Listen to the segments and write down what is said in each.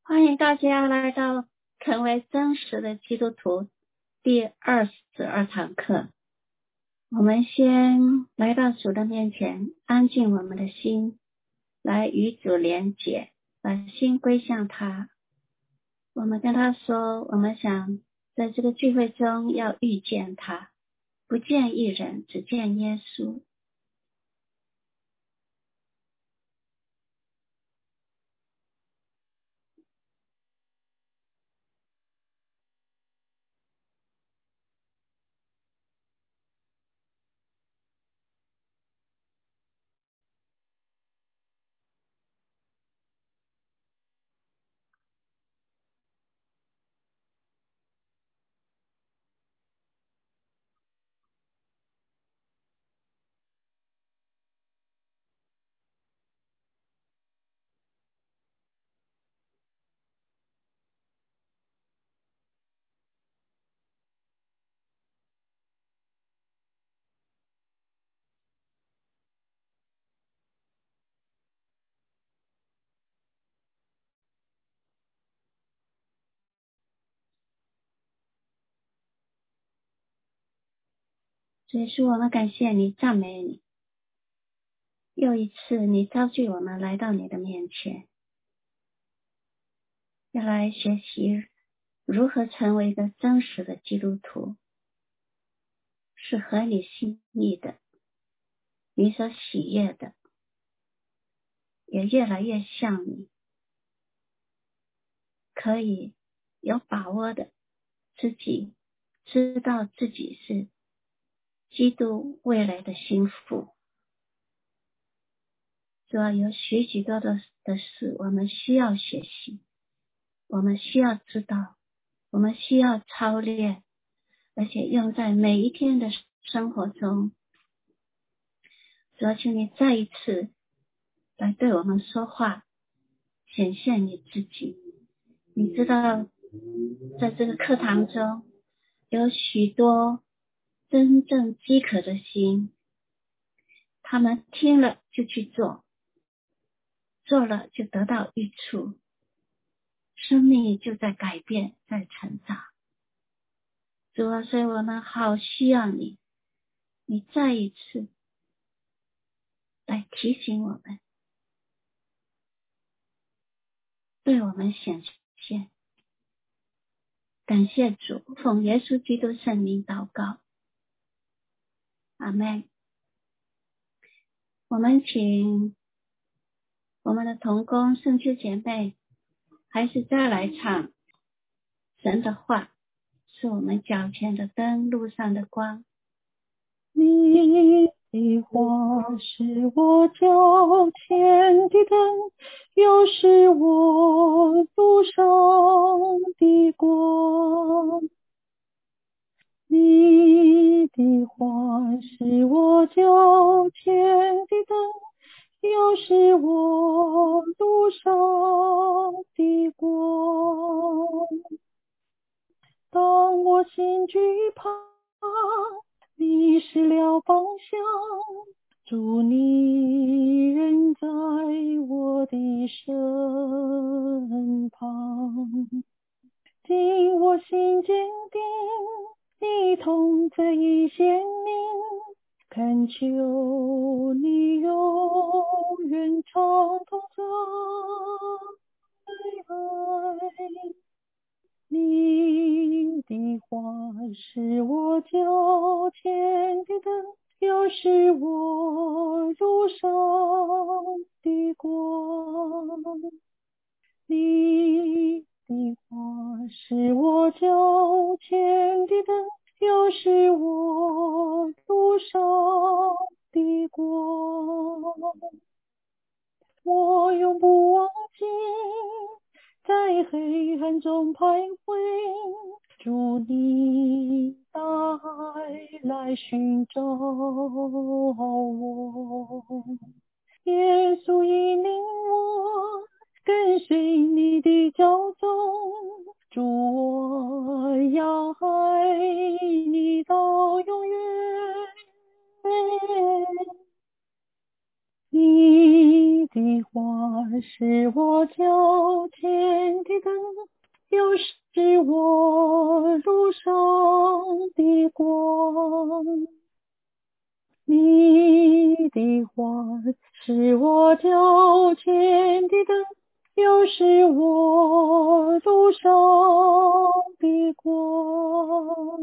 欢迎大家来到成为真实的基督徒第22堂课。我们先来到主的面前，安静我们的心，来与主连结，把心归向他。我们跟他说，我们想在这个聚会中要遇见他，不见一人，只见耶稣。所以说我们感谢你，赞美你，又一次你召集我们来到你的面前，要来学习如何成为一个真实的基督徒，是合你心意的，你所喜悦的，也越来越像你，可以有把握的自己知道自己是基督未来的心腹。主要有许多的事我们需要学习，我们需要知道，我们需要操练，而且用在每一天的生活中。主要请你再一次来对我们说话，显现你自己。你知道在这个课堂中有许多真正饥渴的心，他们听了就去做，做了就得到益处，生命就在改变，在成长。主啊，所以我们好需要你，你再一次来提醒我们，对我们显现。感谢主，奉耶稣基督圣名祷告，阿们。我们请我们的同工圣秋姐妹还是再来唱神的话，是我们脚前的灯，路上的光。 你的话是我脚前的灯，又是我路上的光。你的话是我脚前的灯，又是我路上的光。当我心惧怕，你失了方向，主你仍在我的身旁。今我心坚定，你同在已显明，恳求你永远常同在爱。你的话是我脚前的灯，又是我路上的光。你的话是我脚前的灯，又是我路上的光。我永不忘记在黑暗中徘徊，主你带来寻找我。耶稣引领我跟随你的脚踪，主我要爱你到永远。你的话是我脚前的灯， 又使我路上的光。你的话是我脚前的灯，又是我路上的光。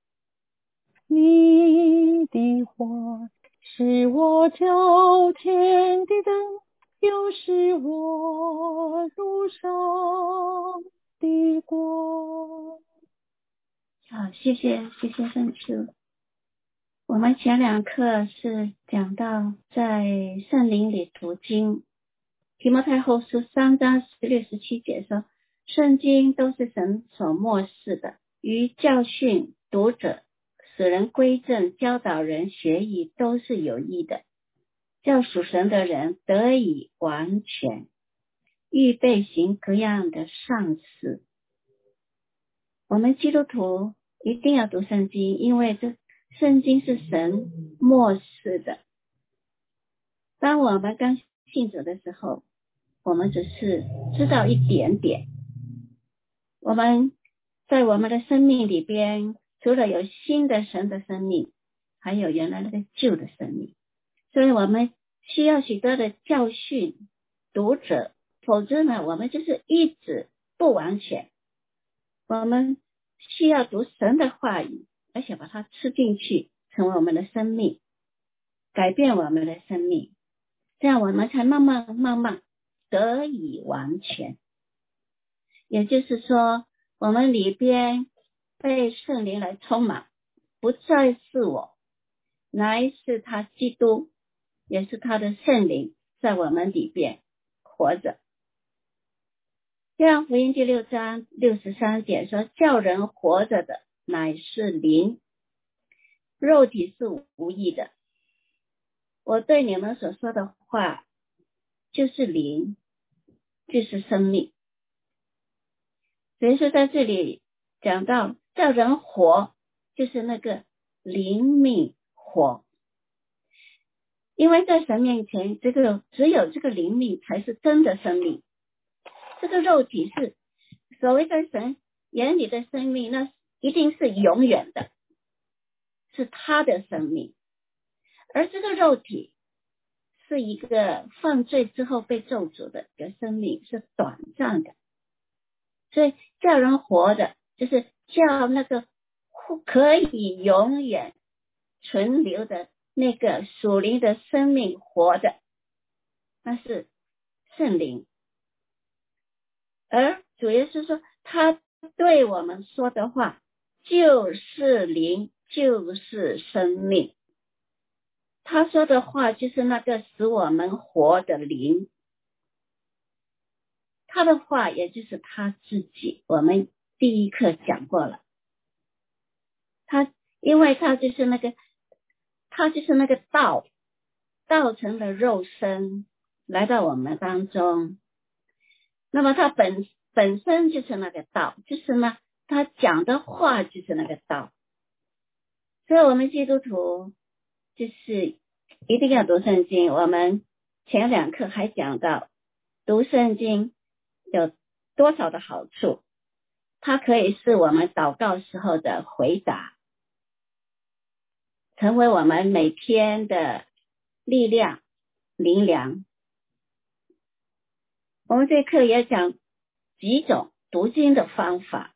你的话是我脚前的灯，又是我路上的光。 好，谢谢圣主。我们前2课是讲到在圣灵里读经，提摩太后书3章16、17节说，圣经都是神所默示的，于教训读者，使人归正，教导人学义，都是有益的，叫属神的人得以完全，预备行各样的善事。我们基督徒一定要读圣经，因为这圣经是神默示的。当我们刚信主的时候，我们只是知道一点点。我们在我们的生命里边，除了有新的神的生命，还有原来那个旧的生命，所以我们需要许多的教训读者，否则呢，我们就是一直不完全。我们需要读神的话语，而且把它吃进去，成为我们的生命，改变我们的生命，这样我们才慢慢得以完全。也就是说，我们里边被圣灵来充满，不再是我，乃是他基督，也是他的圣灵在我们里边活着。约翰福音第6章63节说，叫人活着的乃是灵，肉体是无益的。我对你们所说的话就是灵，就是生命。所以说在这里讲到叫人活，就是那个灵命活。因为在神面前，只有这个灵命才是真的生命。这个肉体是所谓在神眼里的生命，那一定是永远的，是他的生命。而这个肉体是一个犯罪之后被咒诅的一个生命，是短暂的。所以叫人活的，就是叫那个可以永远存留的那个属灵的生命活的，那是圣灵。而主耶稣说，他对我们说的话就是灵，就是生命。他说的话就是那个使我们活的灵。他的话也就是他自己，我们第1课讲过了。因为他就是那个道成了肉身来到我们当中。那么他本身就是那个道，就是呢他讲的话就是那个道。所以我们基督徒就是一定要读圣经。我们前2课还讲到读圣经有多少的好处，它可以是我们祷告时候的回答，成为我们每天的力量灵粮。我们这课也讲几种读经的方法。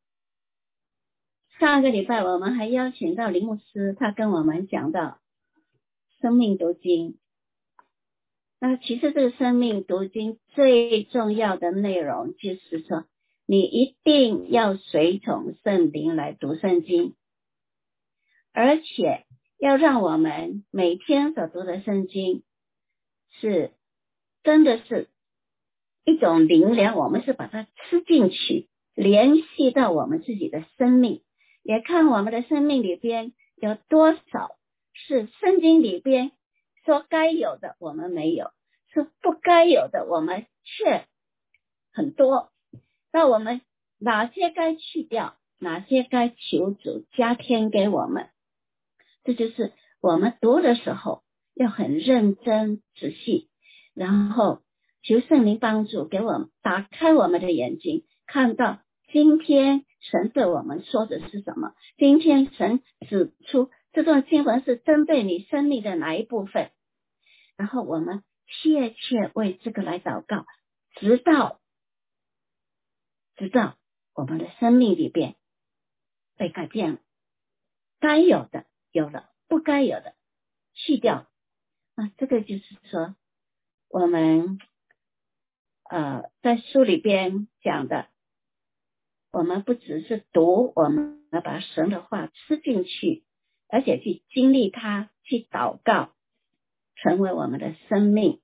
上个礼拜我们还邀请到林牧师，他跟我们讲到生命读经。那其实这个生命读经最重要的内容就是说，你一定要随从圣灵来读圣经，而且要让我们每天所读的圣经是真的是一种灵粮，我们是把它吃进去，联系到我们自己的生命，也看我们的生命里边有多少是圣经里边说该有的我们没有，是不该有的我们却很多。那我们哪些该去掉，哪些该求主加添给我们，这就是我们读的时候要很认真仔细，然后求圣灵帮助，给我们打开我们的眼睛，看到今天神对我们说的是什么？今天神指出这段经文是针对你生命的哪一部分，然后我们切切为这个来祷告，直到我们的生命里边被改变了，该有的有了，不该有的去掉啊。这个就是说我们在书里边讲的，我们不只是读，我们要把神的话吃进去，而且去经历它，去祷告，成为我们的生命。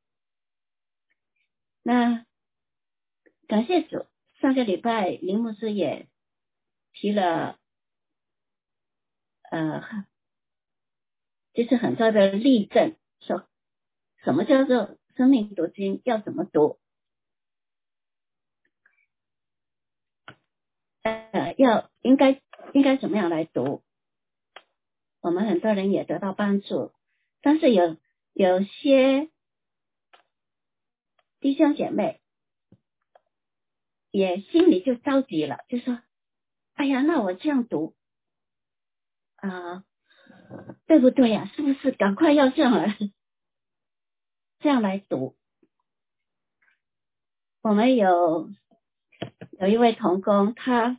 那感谢主，上个礼拜林牧师也提了就是很多的例证，说什么叫做生命读经，要怎么读，应该怎么样来读，我们很多人也得到帮助。但是有些弟兄姐妹也心里就着急了，就说哎呀，那我这样读对不对呀？是不是赶快要这样来读？我们有一位同工，他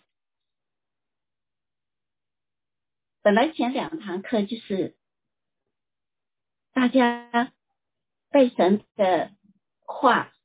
本来前2堂课就是大家被神的话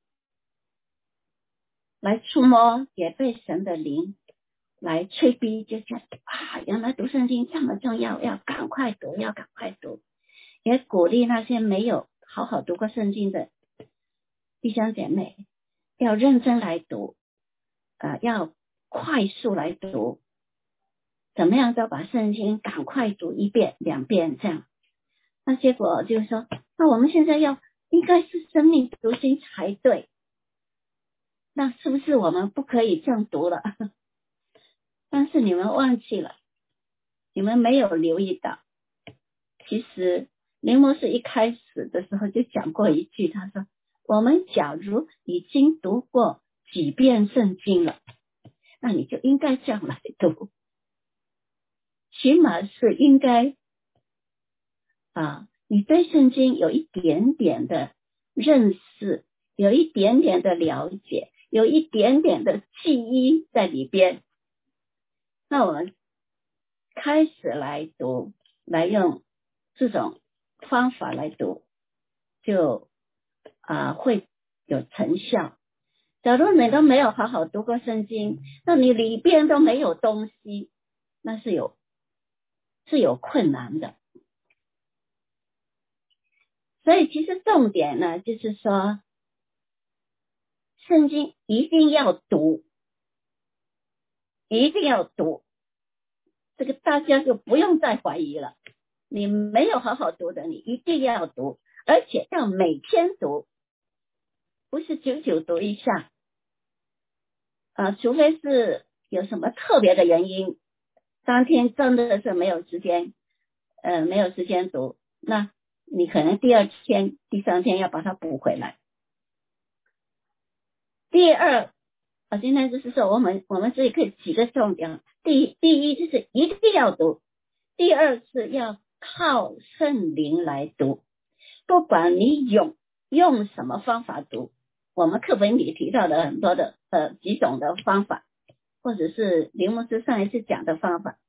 来触摸，也被神的灵来催逼，就觉得原来读圣经这么重要，要赶快读，也鼓励那些没有好好读过圣经的弟兄姐妹要认真来读，要快速来读，怎么样都把圣经赶快读1遍2遍这样。那结果就是说，那我们现在应该是生命读经才对，那是不是我们不可以这样读了？但是你们忘记了，你们没有留意到，其实林牧师一开始的时候就讲过一句，他说我们假如已经读过几遍圣经了，那你就应该这样来读，起码是应该你对圣经有一点点的认识，有一点点的了解，有一点点的记忆在里边，那我们开始来读，来用这种方法来读，就会有成效。假如你都没有好好读过圣经，那你里边都没有东西，那是有困难的。所以其实重点呢，就是说圣经一定要读，这个大家就不用再怀疑了。你没有好好读的，你一定要读，而且要每天读，不是久久读一下除非是有什么特别的原因，当天真的是没有时间读，那你可能第2天第3天要把它补回来。第二今天就是说我们这里可以几个重点，第一就是一定要读，第二是要靠圣灵来读，不管你用什么方法读，我们课本里提到的很多的几种的方法，或者是林牧师上一次讲的方法，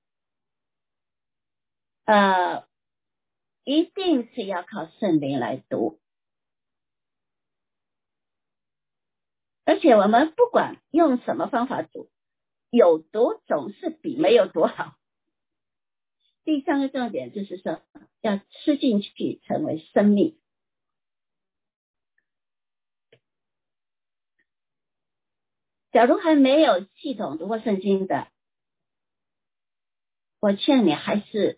一定是要靠圣灵来读。而且我们不管用什么方法读，有读总是比没有读好。第3个重点就是说要吃进去成为生命。假如还没有系统读过圣经的，我劝你还是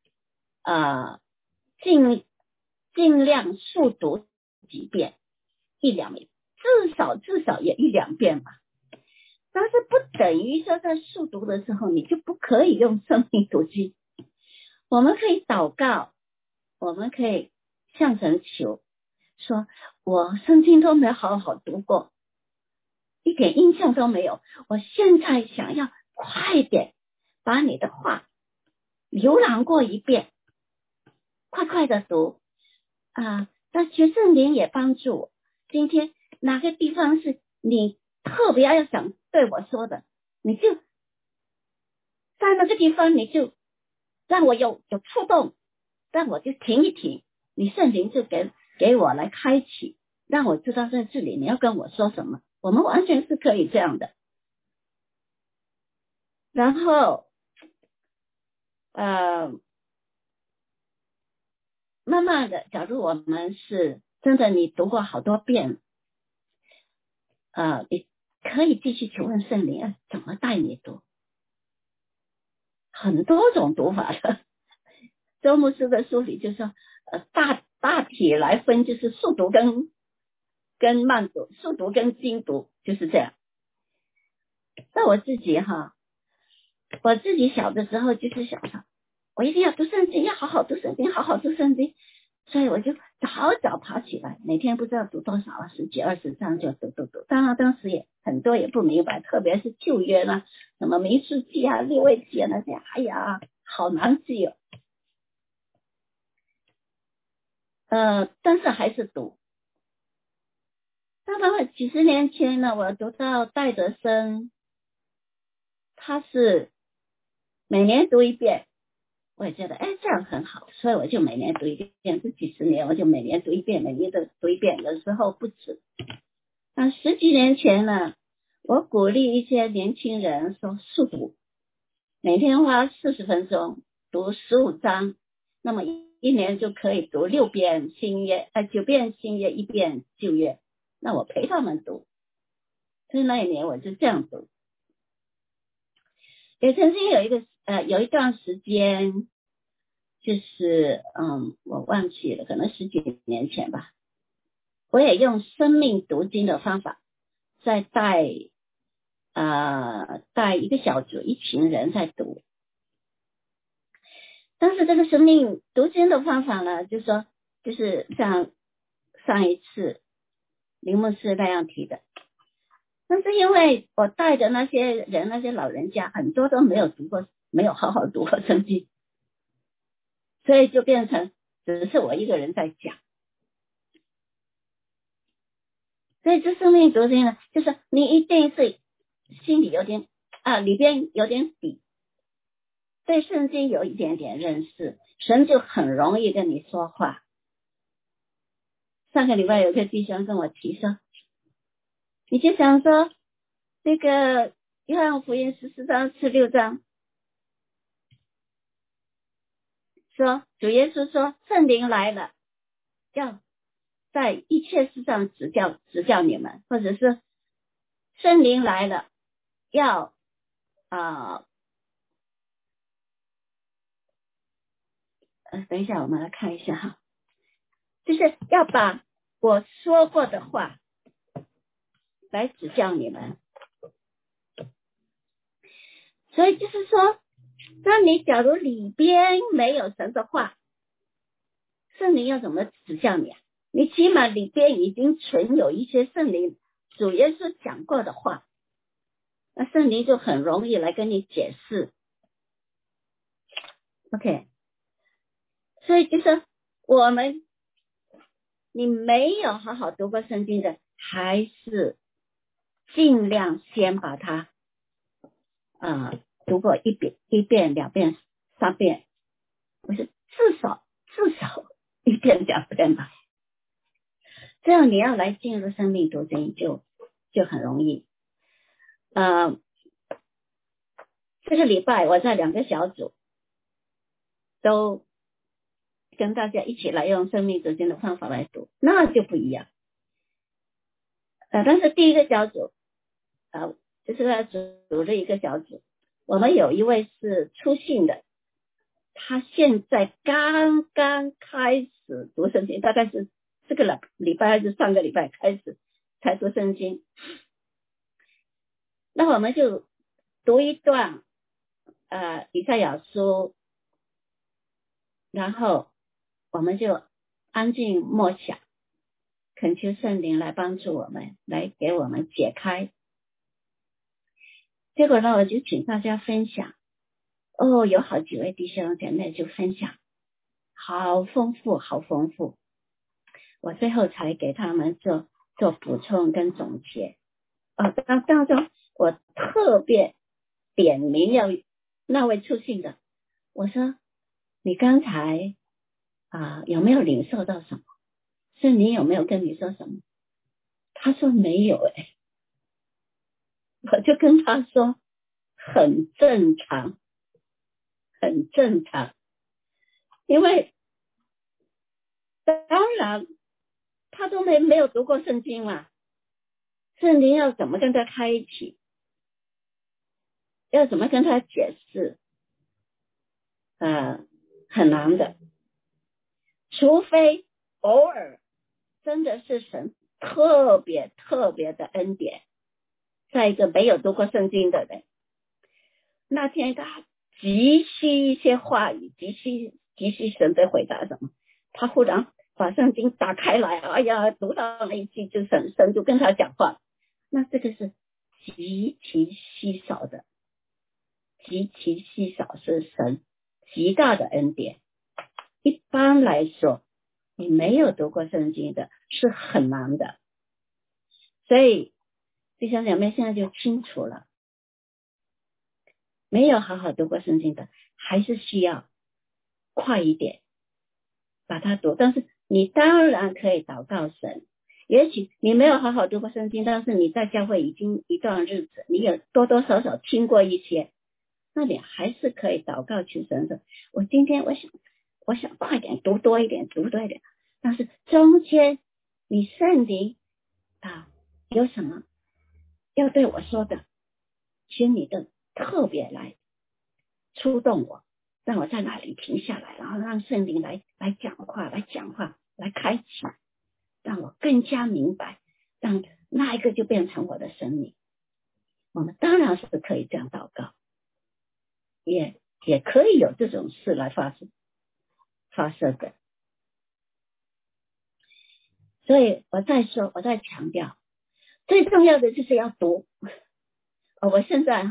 尽量速读几遍，1、2遍，至少也1、2遍吧。但是不等于说在速读的时候你就不可以用生命读经。我们可以祷告，我们可以向神求，说我圣经都没好好读过，一点印象都没有。我现在想要快点把你的话浏览过一遍，快快的读那学圣灵也帮助我，今天哪个地方是你特别要想对我说的，你就在那个地方，你就让我有触动，让我就停一停，你圣灵就给我来开启，让我知道在这里你要跟我说什么。我们完全是可以这样的。然后慢慢的，假如我们是真的你读过好多遍，你可以继续求问圣灵怎么带你读，很多种读法的。周牧师的书里就说大体来分，就是速读跟慢读，速读跟精读，就是这样。那我自己小的时候就是想说，我一定要读圣经，要好好读圣经，好好读圣经，所以我就早爬起来，每天不知道读多少10几20章就读。当时也很多也不明白，特别是旧约呢，什么民数记利未记那些，哎呀，好难记哦。但是还是读。那么几十年前呢，我读到戴德生，他是每年读一遍，我也觉得这样很好，所以我就每年读一遍。这几十年我就每年读一遍，每年都读一遍，有时候不止。那10几年前呢，我鼓励一些年轻人说速读，每天花40分钟读15章，那么一年就可以读6遍新约，9遍新约，1遍旧约。那我陪他们读，所以那一年我就这样读。也曾经有一段时间，就是我忘记了，可能10几年前吧，我也用生命读经的方法，在带一个小组，一群人在读。但是这个生命读经的方法呢，就是像上一次林牧师那样提的，但是因为我带的那些人，那些老人家很多都没有好好读过圣经，所以就变成只是我一个人在讲。所以这生命读经呢，就是你一定是心里有点里边有点底，对圣经有一点点认识，神就很容易跟你说话。上个礼拜有个弟兄跟我提说，你就想说那个约翰福音14章16章说，主耶稣说圣灵来了，要在一切事上指教你们，或者是圣灵来了要等一下我们来看一下哈，就是要把我说过的话来指教你们。所以就是说，那你假如里边没有神的话，圣灵要怎么指教你你起码里边已经存有一些圣灵主耶稣讲过的话，那圣灵就很容易来跟你解释。 OK， 所以就是你没有好好读过圣经的，还是尽量先把它读过1遍2遍3遍，不是至少1遍2遍吧，这样你要来进入生命读经就很容易。这个礼拜我在2个小组都跟大家一起来用生命读经的方法来读，那就不一样。但是第一个小组就是他组了一个小组，我们有一位是初信的，他现在刚刚开始读圣经，大概是这个礼拜还是上个礼拜开始才读圣经。那我们就读一段以赛亚书，然后我们就安静默想，恳求圣灵来帮助我们，来给我们解开结果呢，我就请大家分享，有好几位弟兄姐妹就分享，好丰富，好丰富。我最后才给他们做补充跟总结。当中我特别点名要那位出信的，我说你刚才有没有领受到什么？圣灵有没有跟你说什么？他说没有我就跟他说很正常，很正常，因为当然他都没有读过圣经嘛，圣灵要怎么跟他开启，要怎么跟他解释，很难的，除非偶尔真的是神特别特别的恩典，在一个没有读过圣经的人，那天他急需一些话语，急需神的回答什么，他忽然把圣经打开来，哎呀，读到那一句就神就跟他讲话，那这个是极其稀少的，极其稀少，是神极大的恩典。一般来说你没有读过圣经的是很难的，所以弟兄姐妹现在就清楚了，没有好好读过圣经的还是需要快一点把它读，但是你当然可以祷告神，也许你没有好好读过圣经，但是你在教会已经一段日子，你有多多少少听过一些，那你还是可以祷告求神的，我今天我想快点读多一点，但是中间你圣灵有什么要对我说的，请你的特别来触动我，让我在那里停下来，然后让圣灵来讲话，来开启，让我更加明白，让那一个就变成我的生命。我们当然是可以这样祷告，也可以有这种事来发射的。所以我再强调，最重要的就是要读。我现在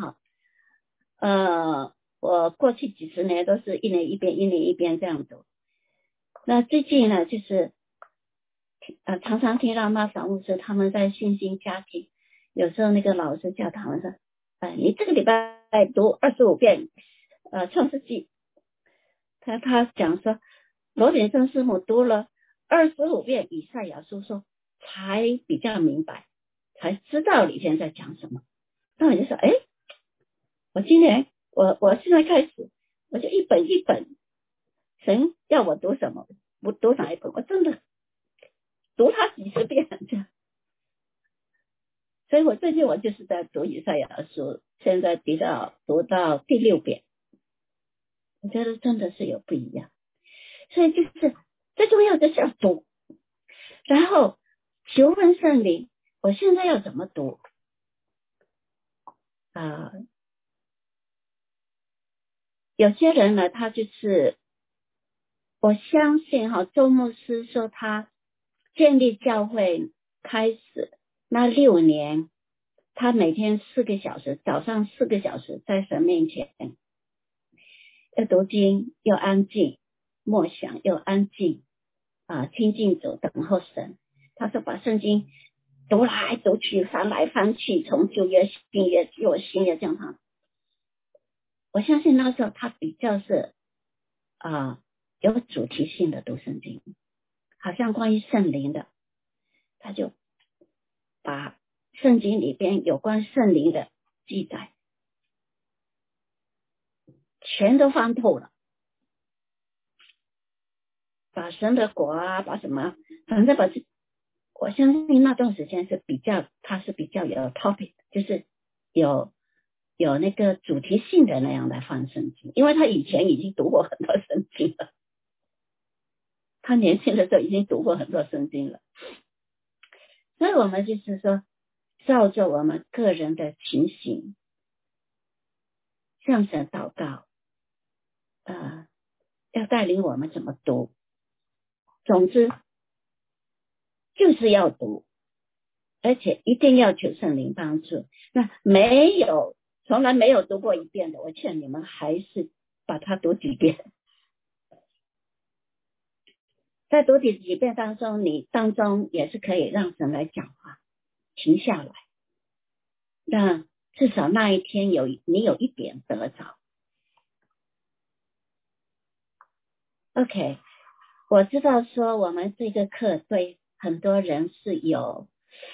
我过去几十年都是一年一遍这样读。那最近呢，就是常常听到妈嫂牧师他们在信心家庭，有时候那个老师叫他们说，你这个礼拜读25遍创世纪。他讲说，罗典生师母读了25遍以赛亚书，说才比较明白，才知道里面在讲什么。那我就说，我今年我现在开始，我就一本一本，神要我读什么，我读哪一本，我真的读它几十遍这样。所以我最近我就是在读以赛亚书，现在比较读到第6遍，我觉得真的是有不一样。所以就是最重要的是要读，然后求问圣灵，我现在要怎么读有些人呢，他就是我相信周牧师说他建立教会开始那6年，他每天4个小时，早上4个小时在神面前要读经，又安静默想，又安静亲近主，等候神。他说把圣经读来读去，翻来翻去，从旧约新约旧新约这样我相信那时候他比较是有主题性的读圣经，好像关于圣灵的，他就把圣经里边有关圣灵的记载全都翻透了，把神的国把什么，反正我相信那段时间是他是比较有 topic， 就是有那个主题性的那样来翻圣经，因为他以前已经读过很多圣经了，他年轻的时候已经读过很多圣经了。所以我们就是说照着我们个人的情形向神祷告，要带领我们怎么读，总之就是要读，而且一定要求圣灵帮助。那没有从来没有读过一遍的，我劝你们还是把它读几遍。在读几遍当中，你当中也是可以让神来讲话，停下来，让至少那一天你有一点得着。OK， 我知道说我们这个课对很多人是有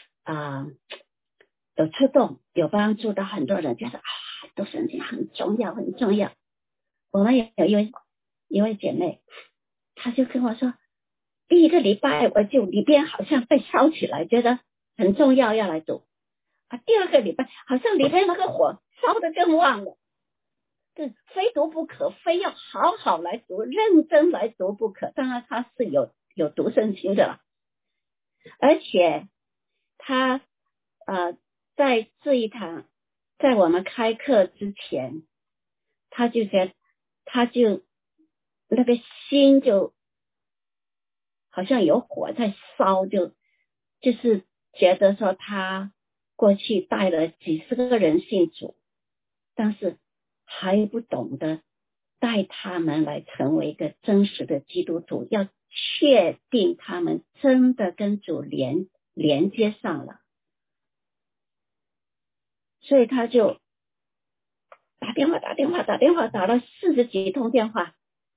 触动，有帮助到很多人，就是读圣经很重要，很重要。我们也有一位姐妹，她就跟我说，第一个礼拜我就里边好像被烧起来，觉得很重要要来读第二个礼拜好像里边那个火烧得更旺了，非读不可，非要好好来读，认真来读不可。当然他是有读圣经的，而且他在这一堂，在我们开课之前，他就那个心就好像有火在烧，就是觉得说他过去带了几十个人信主，但是还不懂得带他们来成为一个真实的基督徒，要确定他们真的跟主连接上了，所以他就打电话打了40几通电话，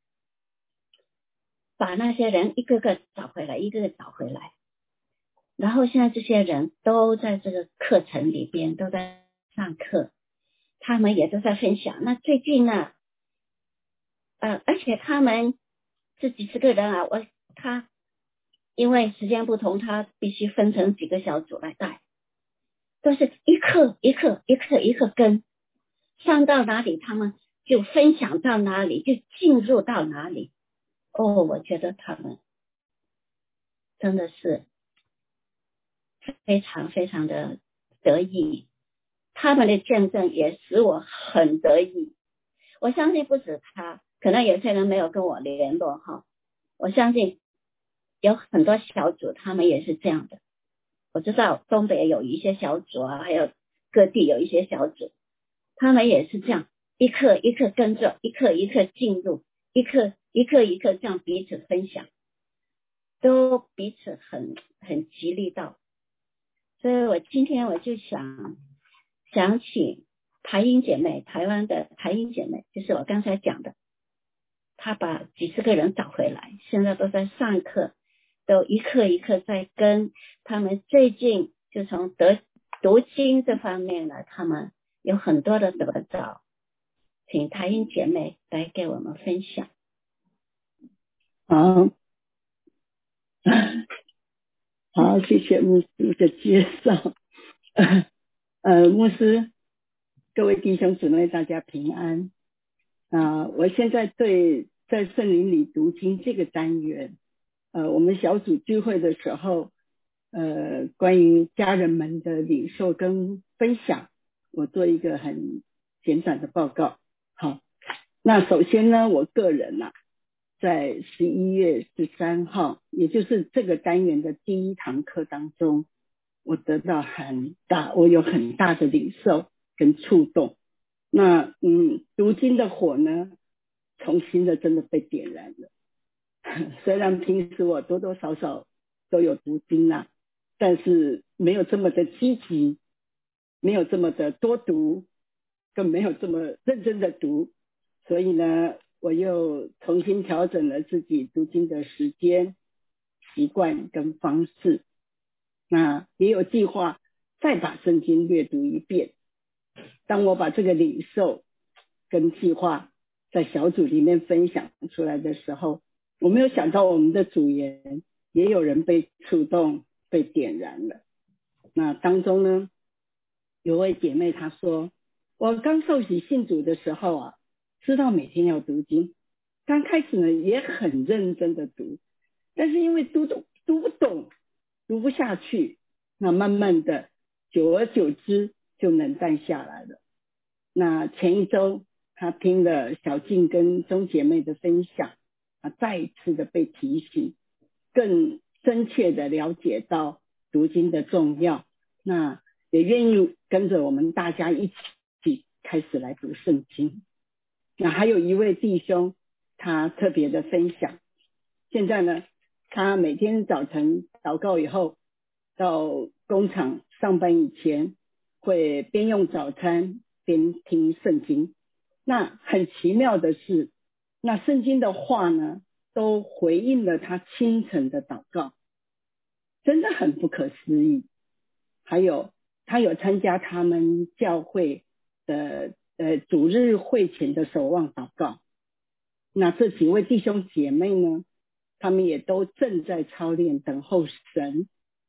把那些人一个个找回来。然后现在这些人都在这个课程里边都在上课，他们也都在分享。那最近呢而且他们这几十个人他因为时间不同，他必须分成几个小组来带，都是一课跟，上到哪里他们就分享到哪里，就进入到哪里。我觉得他们真的是非常非常的得意，他们的见证也使我很得意。我相信不止他，可能有些人没有跟我联络我相信有很多小组他们也是这样的。我知道东北有一些小组还有各地有一些小组，他们也是这样，一课跟着，一课进入，一课这样彼此分享，都彼此很激励到。所以我今天我就想起台英姐妹，台湾的台英姐妹，就是我刚才讲的，她把几十个人找回来，现在都在上课，都一课在跟。他们最近就从读经这方面呢，他们有很多的得着，请台英姐妹来给我们分享。 好，谢谢牧师的介绍。牧师，各位弟兄姊妹，大家平安。我现在对在圣灵里读经这个单元，我们小组聚会的时候，关于家人们的领受跟分享，我做一个很简短的报告。好，那首先呢，我个人在11月13号，也就是这个单元的第一堂课当中，我得到我有很大的领受跟触动。那读经的火呢，重新的真的被点燃了。虽然平时我多多少少都有读经但是没有这么的积极，没有这么的多读，更没有这么认真的读。所以呢，我又重新调整了自己读经的时间、习惯跟方式。那也有计划再把圣经阅读一遍。当我把这个领受跟计划在小组里面分享出来的时候，我没有想到我们的组员也有人被触动、被点燃了。那当中呢，有位姐妹她说，我刚受洗信主的时候知道每天要读经，刚开始呢也很认真的读，但是因为读不懂，读不下去，那慢慢的久而久之就冷淡下来了。那前一周他听了小静跟钟姐妹的分享，再一次的被提醒，更深切的了解到读经的重要，那也愿意跟着我们大家一起开始来读圣经。那还有一位弟兄，他特别的分享，现在呢，他每天早晨祷告以后，到工厂上班以前，会边用早餐边听圣经。那很奇妙的是，那圣经的话呢，都回应了他清晨的祷告，真的很不可思议。还有他有参加他们教会的主日会前的守望祷告。那这几位弟兄姐妹呢，他们也都正在操练等候神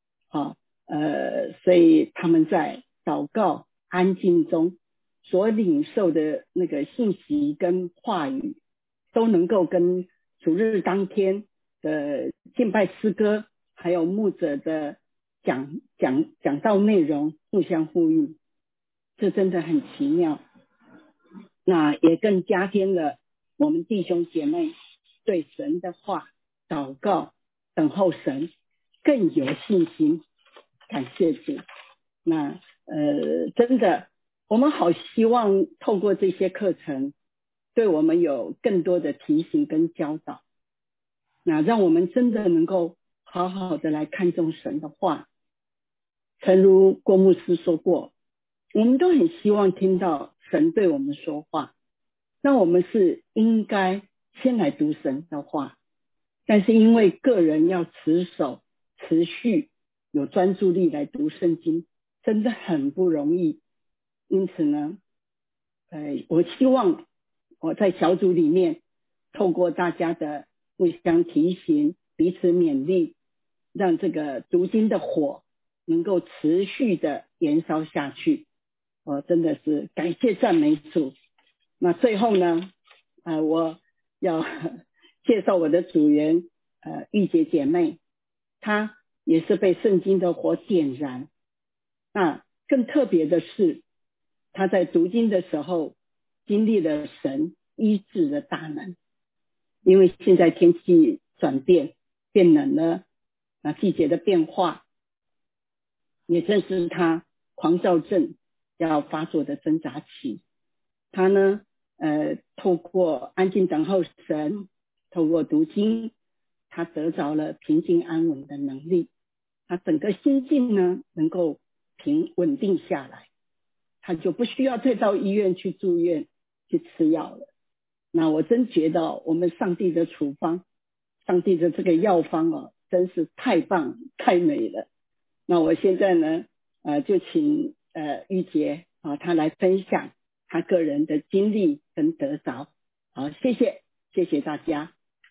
所以他们在祷告安静中所领受的那个信息跟话语，都能够跟主日当天的敬拜诗歌还有牧者的讲道内容互相呼应，这真的很奇妙。那也更加添了我们弟兄姐妹对神的话祷告等候神更有信心。感谢主。那真的我们好希望透过这些课程对我们有更多的提醒跟教导，那让我们真的能够好好的来看重神的话。诚如郭牧师说过，我们都很希望听到神对我们说话，那我们是应该先来读神的话，但是因为个人要持守持续有专注力来读圣经真的很不容易。因此呢我希望我在小组里面透过大家的互相提醒彼此勉励，让这个读经的火能够持续的燃烧下去。我真的是感谢赞美主。那最后呢我要介绍我的组员玉洁姐妹，她也是被圣经的火点燃。那更特别的是，她在读经的时候经历了神医治的大能。因为现在天气转变变冷了，那季节的变化也正是她狂躁症要发作的挣扎期。她呢透过安静等候神，透过读经，她得着了平静安稳的能力。她整个心境呢能够稳定下来，她就不需要再到医院去住院去吃药了。那我真觉得我们上帝的处方，上帝的这个药方真是太棒太美了。那我现在呢就请玉洁她来分享她个人的经历跟得着。好，谢谢大家。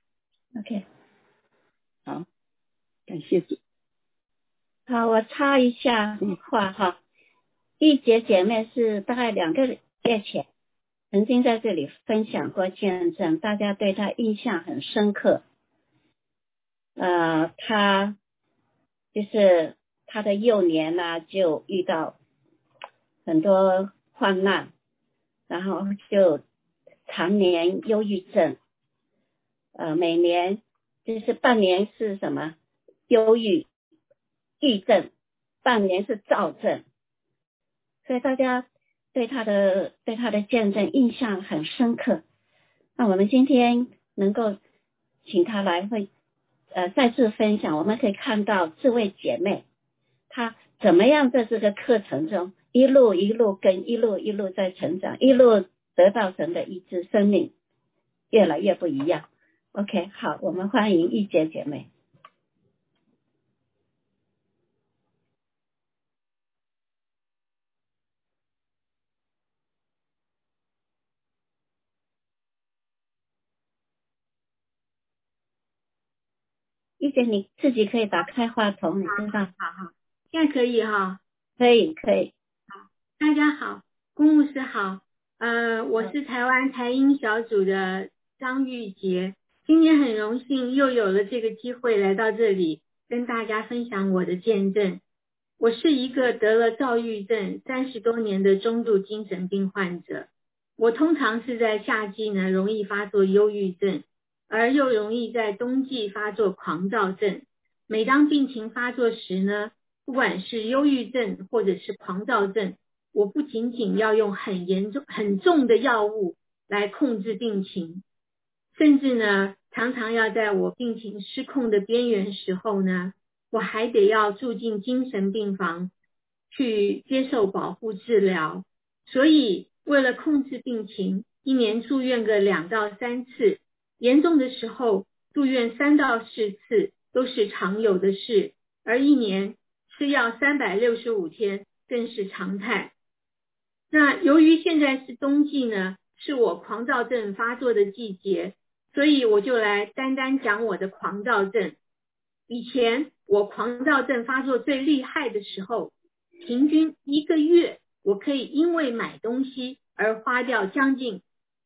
OK， 好，感谢主。 好，我插一下话哈。玉洁姐妹是大概2个月前曾经在这里分享过见证，大家对她印象很深刻。她就是她的幼年呢就遇到很多患难，然后就常年忧郁症，每年就是半年是什么忧郁症，半年是躁症，所以大家对他的见证印象很深刻。那我们今天能够请他来会再次分享，我们可以看到这位姐妹她怎么样在这个课程中一路跟一路在成长，一路得到神的医治，生命越来越不一样。 OK， 好，我们欢迎玉洁姐妹。玉洁你自己可以打开话筒，你知道？ 好，现在可以哈。 可以。 好，大家好，郭牧师好。我是台湾台音小组的张玉洁，今天很荣幸又有了这个机会来到这里跟大家分享我的见证。我是一个得了躁郁症30多年的中度精神病患者。我通常是在夏季呢容易发作忧郁症，而又容易在冬季发作狂躁症。每当病情发作时呢，不管是忧郁症或者是狂躁症， 我不仅仅要用很重的药物来控制病情，甚至呢，常常要在我病情失控的边缘时候呢，我还得要住进精神病房去接受保护治疗。所以为了控制病情，一年住院个2到3次，严重的时候住院3到4次都是常有的事，而一年吃药365天更是常态。那由于现在是冬季呢，是我狂躁症发作的季节，所以我就来单单讲我的狂躁症。以前我狂躁症发作最厉害的时候，平均1个月我可以因为买东西而花掉将近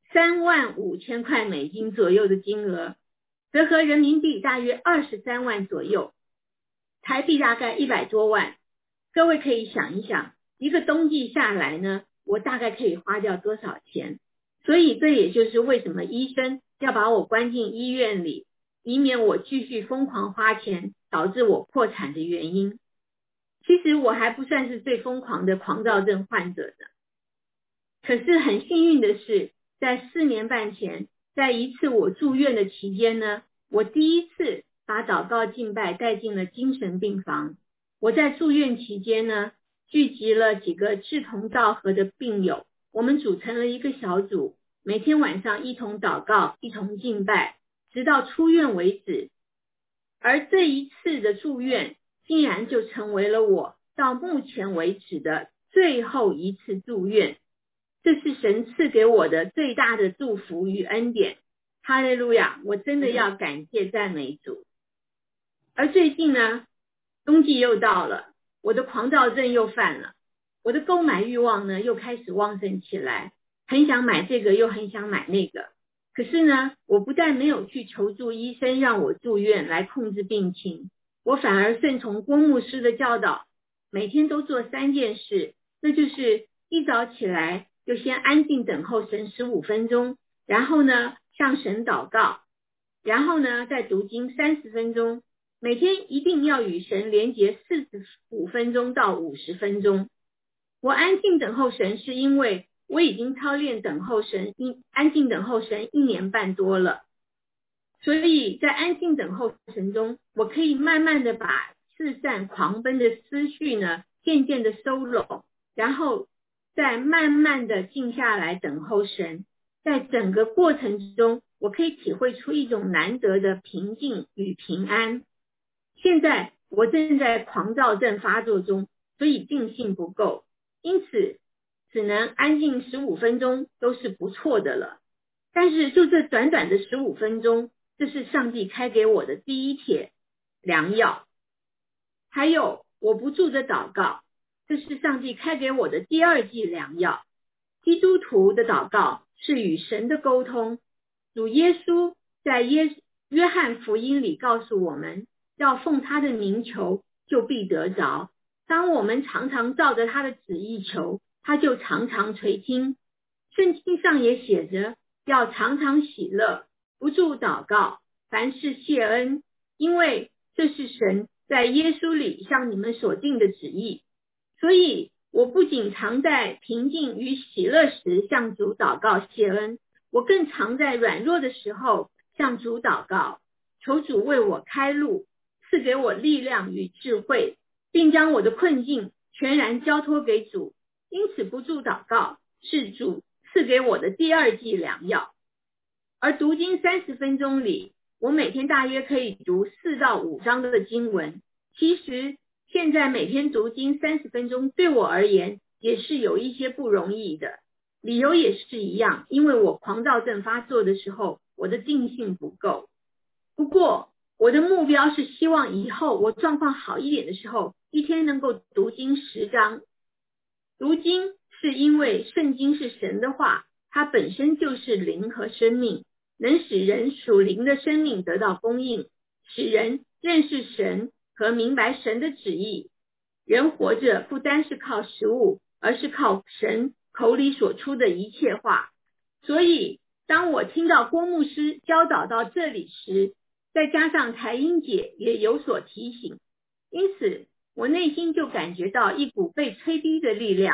35000块美金左右的金额，折合人民币大约23万左右，台币大概100多万。各位可以想一想，一个冬季下来呢，我大概可以花掉多少钱？所以这也就是为什么医生要把我关进医院里，以免我继续疯狂花钱，导致我破产的原因。其实我还不算是最疯狂的狂躁症患者的，可是很幸运的是，在4年半前，在一次我住院的期间呢，我第一次把祷告敬拜带进了精神病房。我在住院期间呢，聚集了几个志同道合的病友，我们组成了一个小组，每天晚上一同祷告，一同敬拜，直到出院为止。而这一次的住院竟然就成为了我到目前为止的最后一次住院，这是神赐给我的最大的祝福与恩典。哈利路亚，我真的要感谢赞美主。而最近呢，冬季又到了，我的狂躁症又犯了，我的购买欲望呢又开始旺盛起来，很想买这个又很想买那个。可是呢，我不但没有去求助医生让我住院来控制病情，我反而顺从郭牧师的教导，每天都做3件事，那就是一早起来就先安静等候神15分钟，然后呢向神祷告，然后呢再读经30分钟，每天一定要与神连结45分钟到50分钟。我安静等候神是因为我已经操练安静等候神1年半多了，所以在安静等候神中，我可以慢慢的把四散狂奔的思绪呢渐渐的收拢，然后再慢慢的静下来等候神。在整个过程中，我可以体会出一种难得的平静与平安。现在我正在狂躁症发作中，所以定性不够，因此只能安静15分钟都是不错的了。但是就这短短的15分钟，这是上帝开给我的第一帖良药。还有我不住的祷告，这是上帝开给我的第2剂良药。基督徒的祷告是与神的沟通，主耶稣在约翰福音里告诉我们，要奉他的名求，就必得着。当我们常常照着他的旨意求，他就常常垂听。圣经上也写着，要常常喜乐，不住祷告，凡事谢恩，因为这是神在耶稣里向你们所定的旨意。所以我不仅常在平静与喜乐时向主祷告谢恩，我更常在软弱的时候向主祷告，求主为我开路，赐给我力量与智慧，并将我的困境全然交托给主。因此不住祷告是主赐给我的第2剂良药。而读经30分钟里，我每天大约可以读4到5章的经文。其实现在每天读经30分钟对我而言也是有一些不容易的，理由也是一样，因为我狂躁症发作的时候，我的定性不够。不过我的目标是希望以后我状况好一点的时候，一天能够读经10章。读经是因为圣经是神的话，它本身就是灵和生命，能使人属灵的生命得到供应，使人认识神和明白神的旨意。人活着不单是靠食物，而是靠神口里所出的一切话。所以当我听到郭牧师教导到这里时，再加上台英姐也有所提醒，因此我内心就感觉到一股被催逼的力量，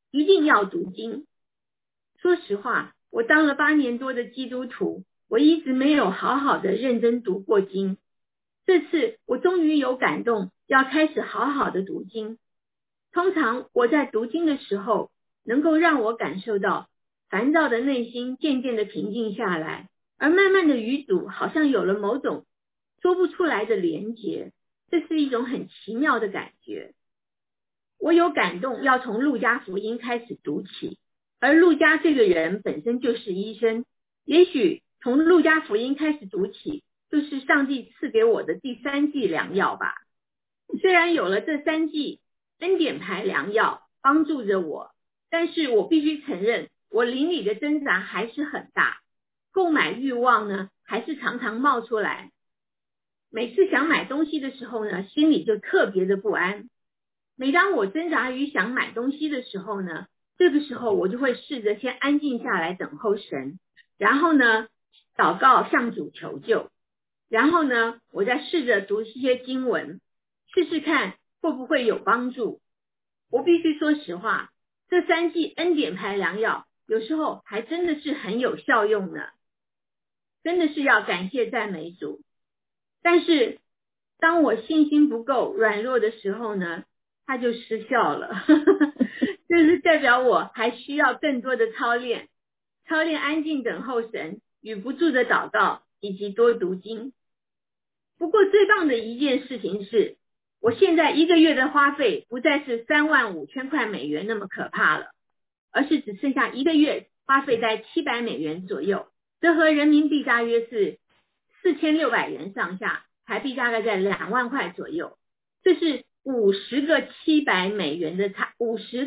一定要读经。说实话，我当了8年多的基督徒，我一直没有好好的认真读过经。这次我终于有感动，要开始好好的读经。通常我在读经的时候，能够让我感受到烦躁的内心渐渐的平静下来，而慢慢的与主好像有了某种说不出来的连结，这是一种很奇妙的感觉。我有感动要从路加福音开始读起，而路加这个人本身就是医生，也许从路加福音开始读起，就是上帝赐给我的第3剂良药吧。虽然有了这3剂恩典牌良药帮助着我，但是我必须承认，我灵里的挣扎还是很大，购买欲望呢还是常常冒出来。每次想买东西的时候呢，心里就特别的不安。每当我挣扎于想买东西的时候呢，这个时候我就会试着先安静下来等候神，然后呢祷告向主求救，然后呢我再试着读一些经文，试试看会不会有帮助。我必须说实话，这3剂恩典牌良药有时候还真的是很有效用呢，真的是要感谢赞美主。但是当我信心不够软弱的时候呢，它就失效了这是代表我还需要更多的操练安静等候神，语不住的祷告，以及多读经。不过最棒的一件事情是，我现在1个月的花费不再是35000块美元那么可怕了，而是只剩下1个月花费在700美元左右，这和人民币大约是4600元上下，台币大概在2万块左右。这是50个700美元的差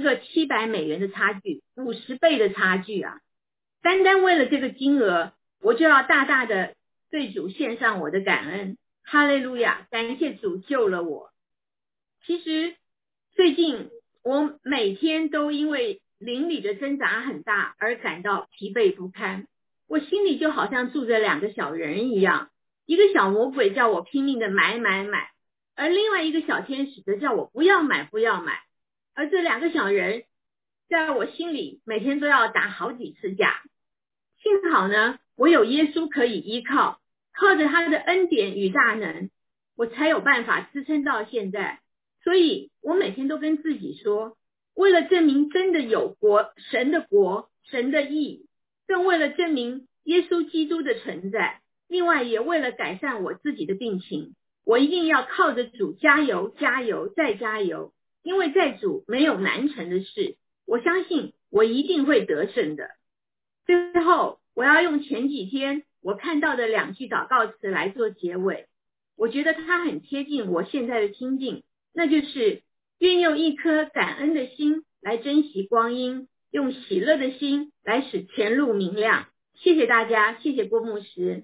距，50倍的差距啊！单单为了这个金额，我就要大大的对主献上我的感恩。哈利路亚，感谢主救了我。其实最近我每天都因为灵里的挣扎很大而感到疲惫不堪，我心里就好像住着2个小人一样，一个小魔鬼叫我拼命的买，而另外一个小天使则叫我不要买，而这2个小人在我心里每天都要打好几次架。幸好呢，我有耶稣可以依靠，靠着他的恩典与大能，我才有办法支撑到现在。所以我每天都跟自己说，为了证明真的有神的国，神的义，更为了证明耶稣基督的存在，另外也为了改善我自己的病情，我一定要靠着主加油再加油，因为在主没有难成的事，我相信我一定会得胜的。最后我要用前几天我看到的2句祷告词来做结尾，我觉得它很贴近我现在的心境，那就是愿用一颗感恩的心来珍惜光阴，用喜乐的心来使前路明亮。谢谢大家，谢谢郭牧师。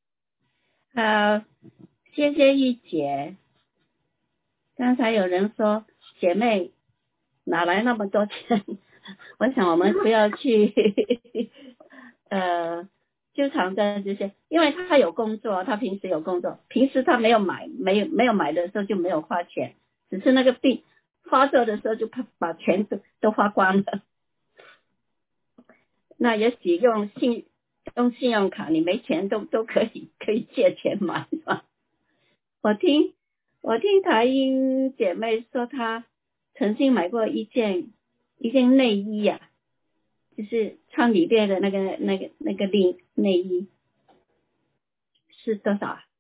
谢谢玉姐。刚才有人说姐妹哪来那么多钱我想我们不要去纠缠在这些，因为他有工作，他平时有工作，平时他没有买的时候就没有花钱，只是那个病发作的时候就把钱都花光了。那也许用信用卡，你没钱都可以借钱买是吧？我听台英姐妹说，她曾经买过一件内衣啊，就是穿里面的那个内衣，是多少啊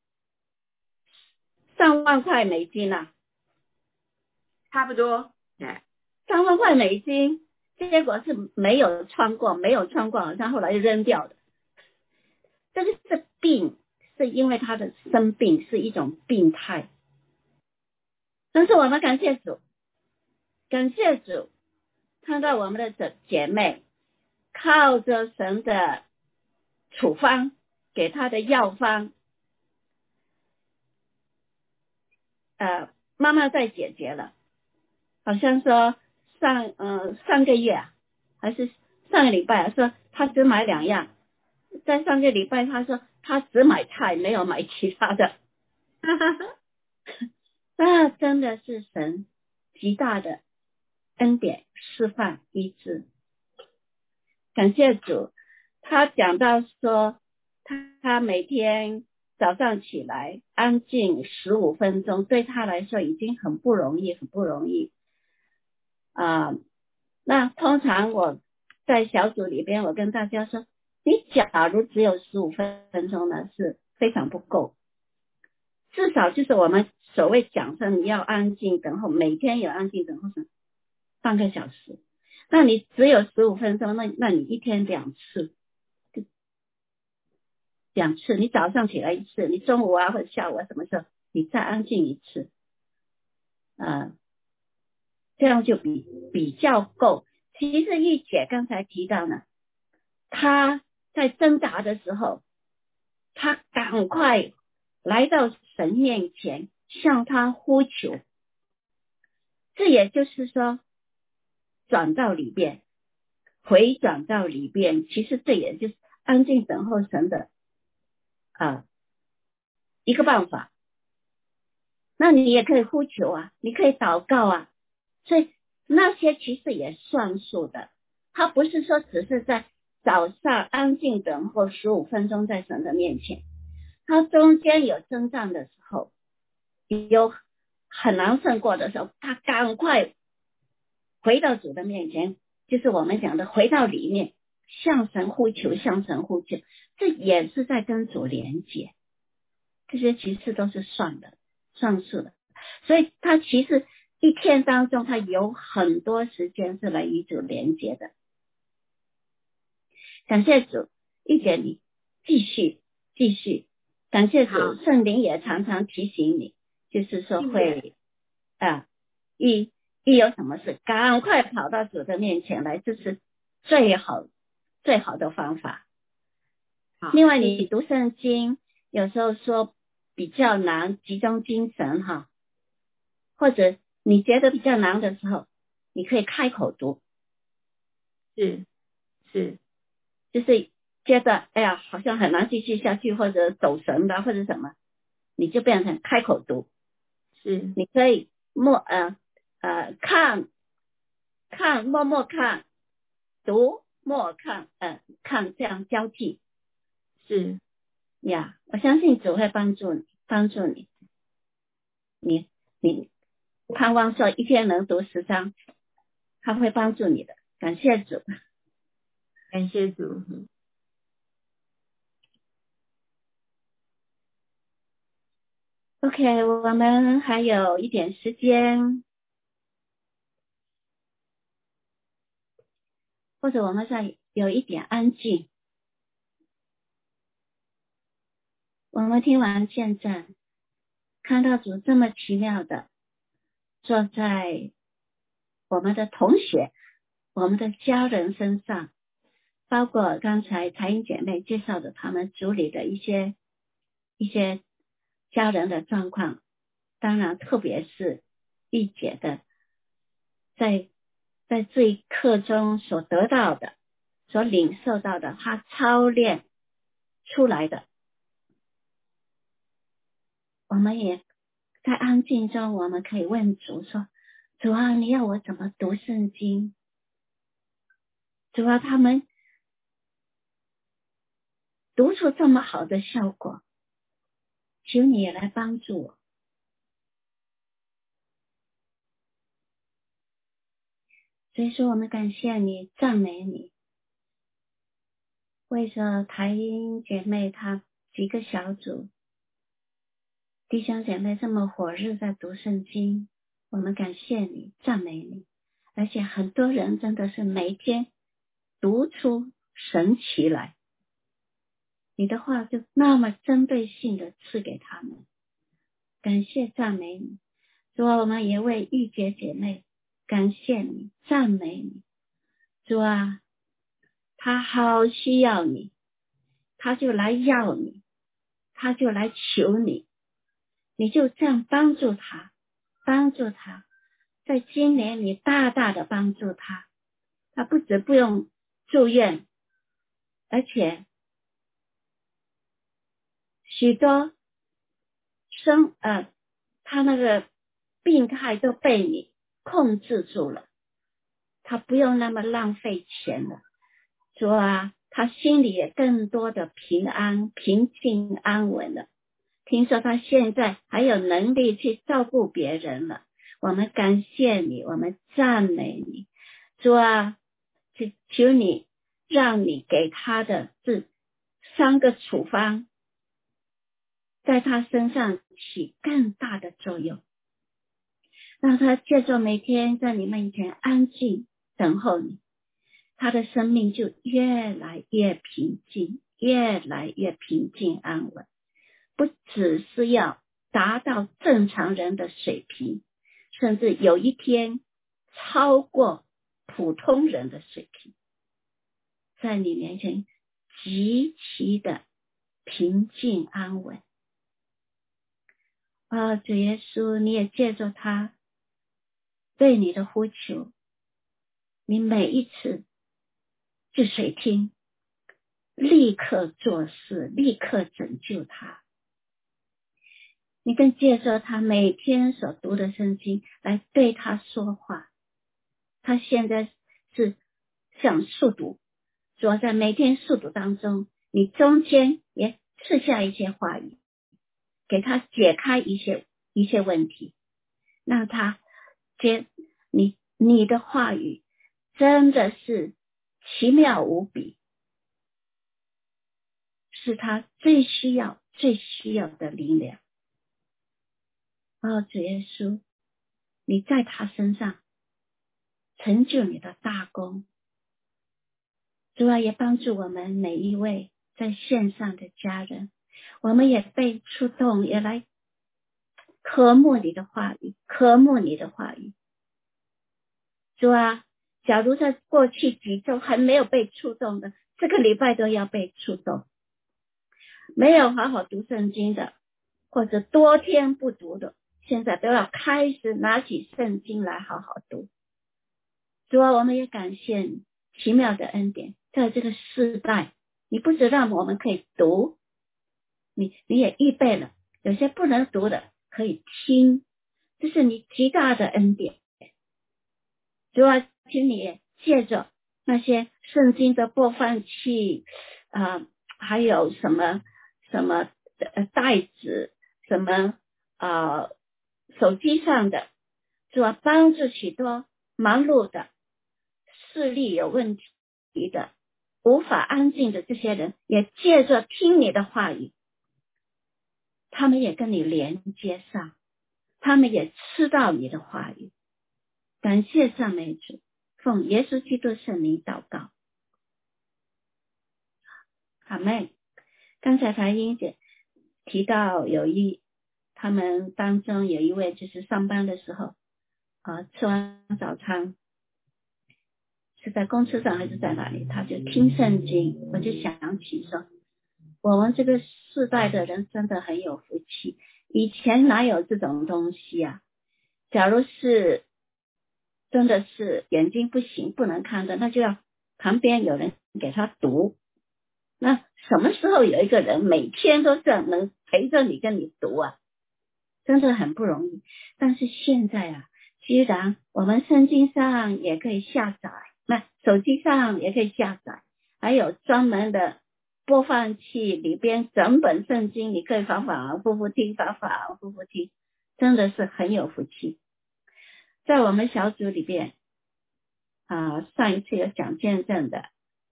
？3万块美金啊， 差不多 3万块美金，结果是没有穿过，好像后来扔掉的。这个是病，是因为他的生病是一种病态。但是我们感谢主，看到我们的姐妹靠着神的处方，给她的药方，慢慢在解决了。好像说上个月还是上个礼拜说她只买2样，在上个礼拜她说她只买菜，没有买其他的。那真的是神极大的恩典， 释放医治。感谢主，他讲到说他每天早上起来安静15分钟，对他来说已经很不容易那通常我在小组里边，我跟大家说，你假如只有15分钟呢，是非常不够，至少就是我们所谓讲说你要安静等候，每天有安静等候半个小时，那你只有15分钟，那你一天2次，你早上起来1次，你中午或者下午什么时候你再安静1次，这样就比较够。其实玉姐刚才提到呢，她在挣扎的时候，她赶快来到神面前向他呼求，这也就是说转到里边，回转到里边，其实这也就是安静等候神的一个办法。那你也可以呼求啊，你可以祷告啊，所以那些其实也算数的，他不是说只是在早上安静等候15分钟在神的面前，他中间有征战的时候，有很难胜过的时候，他赶快回到主的面前，就是我们讲的回到里面，向神呼求，这也是在跟主连接，这些其实都是算数的。所以他其实一天当中他有很多时间是来与主连接的。感谢主，玉姐你继续，感谢主，圣灵也常常提醒你，就是说会一有什么事赶快跑到主的面前来，这是最好的方法。另外你读圣经有时候说比较难集中精神或者你觉得比较难的时候，你可以开口读，是就是觉得好像很难继续下去，或者走神的或者什么，你就变成开口读，是你可以看默默看，读默看看，这样交替，是呀，我相信主会帮助你，你盼望说一天能读10章，他会帮助你的。感谢主。OK， 我们还有一点时间，或者我们再有一点安静。我们听完见证，看到主这么奇妙的坐在我们的同学、我们的家人身上，包括刚才彩英姐妹介绍的他们组里的一些家人的状况，当然特别是玉姐的在这一刻中所得到的、所领受到的，她操练出来的，我们也在安静中，我们可以问主说，主啊，你要我怎么读圣经？主啊，他们读出这么好的效果，求你也来帮助我。所以说我们感谢你，赞美你，为着台英姐妹她几个小组弟兄姐妹这么火热在读圣经，我们感谢你，赞美你。而且很多人真的是每天读出神奇来，你的话就那么针对性的赐给他们，感谢赞美你。主啊，我们也为玉洁姐妹感谢你，赞美你。主啊，她好需要你，她就来要你，她就来求你，你就这样帮助她，在今年你大大的帮助她，她不止不用住院，而且许多他那个病态都被你控制住了， 他不用那么浪费钱了。主啊，他心里也更多的平安、平静、安稳了。听说他现在还有能力去照顾别人了，我们感谢你，我们赞美你。主啊，求你让你给他的这3个处方在他身上起更大的作用，让他借着每天在你面前安静等候你，他的生命就越来越平静，越来越平静安稳，不只是要达到正常人的水平，甚至有一天超过普通人的水平，在你面前极其的平静安稳。主耶稣，你也借着他对你的呼求，你每一次就垂听，立刻做事，立刻拯救他。你更借着他每天所读的圣经来对他说话。他现在是想速读，主要在每天速读当中，你中间也赐下一些话语，给他解开一些问题，让他你的话语真的是奇妙无比，是他最需要的力量。主耶稣，你在他身上成就你的大功。主啊，也帮助我们每一位在线上的家人，我们也被触动，也来渴慕你的话语，渴慕你的话语。主啊，假如在过去几周还没有被触动的，这个礼拜都要被触动。没有好好读圣经的，或者多天不读的，现在都要开始拿起圣经来好好读。主啊，我们也感谢你奇妙的恩典，在这个世代，你不只让我们可以读，你也预备了有些不能读的可以听，这是你极大的恩典。主啊，请你也借着那些圣经的播放器还有什么袋子，什么手机上的，主啊，帮助许多忙碌的、视力有问题的、无法安静的这些人，也借着听你的话语，他们也跟你连接上，他们也吃到你的话语。感谢赞美主，奉耶稣基督圣名祷告，阿们。刚才台英姐提到他们当中有一位就是上班的时候吃完早餐是在公车上还是在哪里，他就听圣经。我就想起说，我们这个世代的人真的很有福气，以前哪有这种东西啊？假如是真的是眼睛不行不能看的，那就要旁边有人给他读。那什么时候有一个人每天都这样能陪着你跟你读啊？真的很不容易。但是现在居然我们圣经上也可以下载，那手机上也可以下载，还有专门的播放器，里边整本圣经你可以反反复复听，反反复复听，真的是很有福气。在我们小组里边上一次有讲见证的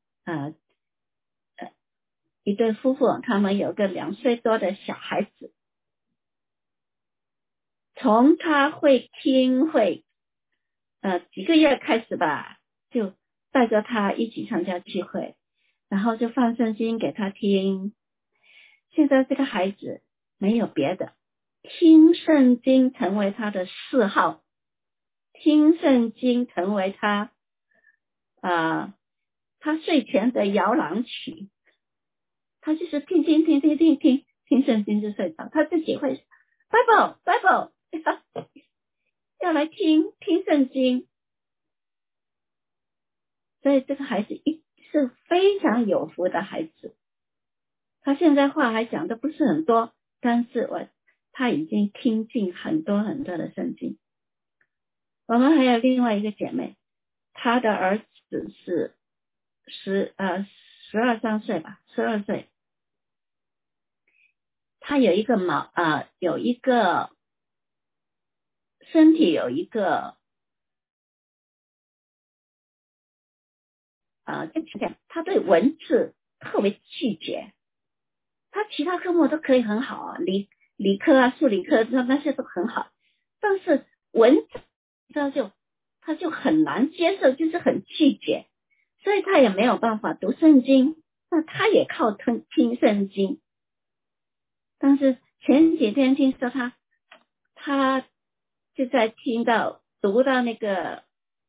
一对夫妇，他们有个2岁多的小孩子，从他会听几个月开始吧，就带着他一起参加聚会，然后就放圣经给他听。现在这个孩子没有别的，听圣经成为他的嗜好，听圣经成为他睡前的摇篮曲，他就是听圣经就睡着，他自己会 Bible 要来听圣经。所以这个孩子是非常有福的孩子，他现在话还讲的不是很多，但是他已经听进很多很多的圣经。我们还有另外一个姐妹， 他的儿子是12、13岁吧，12岁。他有一个身体有一个他对文字特别拒绝，他其他科目都可以很好啊，理科啊、数理科那些都很好，但是文字他就很难接受，就是很拒绝，所以他也没有办法读圣经，那他也靠听圣经。但是前几天听说他就在读到那个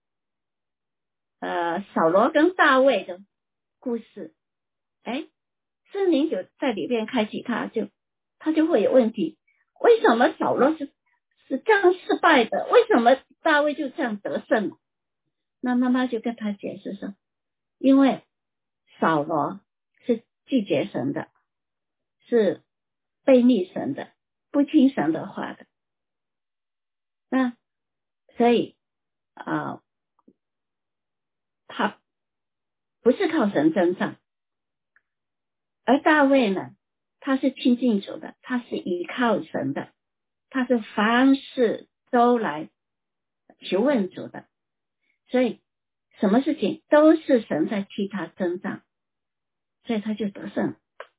扫罗跟大卫的故事，圣灵就在里面开启他就会有问题，为什么扫罗是这样失败的，为什么大卫就这样得胜了？那妈妈就跟他解释说，因为扫罗是拒绝神的，是背逆神的，不听神的话的，那所以他不是靠神增上，而大卫呢，他是亲近主的，他是依靠神的，他是凡事都来求问主的，所以什么事情都是神在替他增上，所以他就得胜。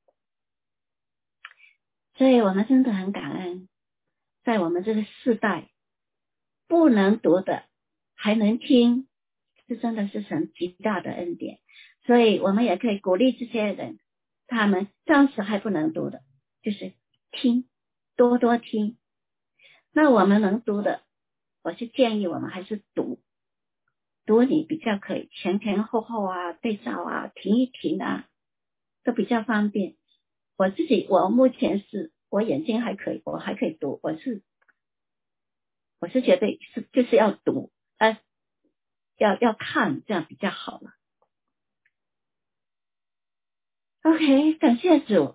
所以我们真的很感恩，在我们这个世代不能读的还能听，这真的是神极大的恩典。所以我们也可以鼓励这些人，他们暂时还不能读的，就是听，多多听。那我们能读的，我是建议我们还是读你比较可以前前后后啊，对照啊，停一停啊，都比较方便。我目前我眼睛还可以，我还可以读，我是觉得就是要读，要看，这样比较好了。OK， 感谢主。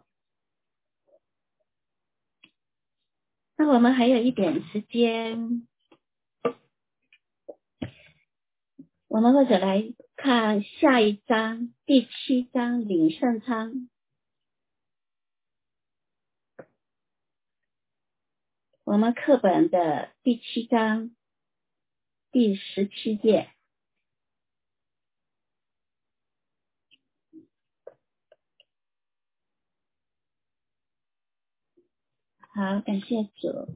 那我们还有一点时间，我们或者来看下一章，第7章领圣餐。我们课本的第7章第17页。好，感谢主。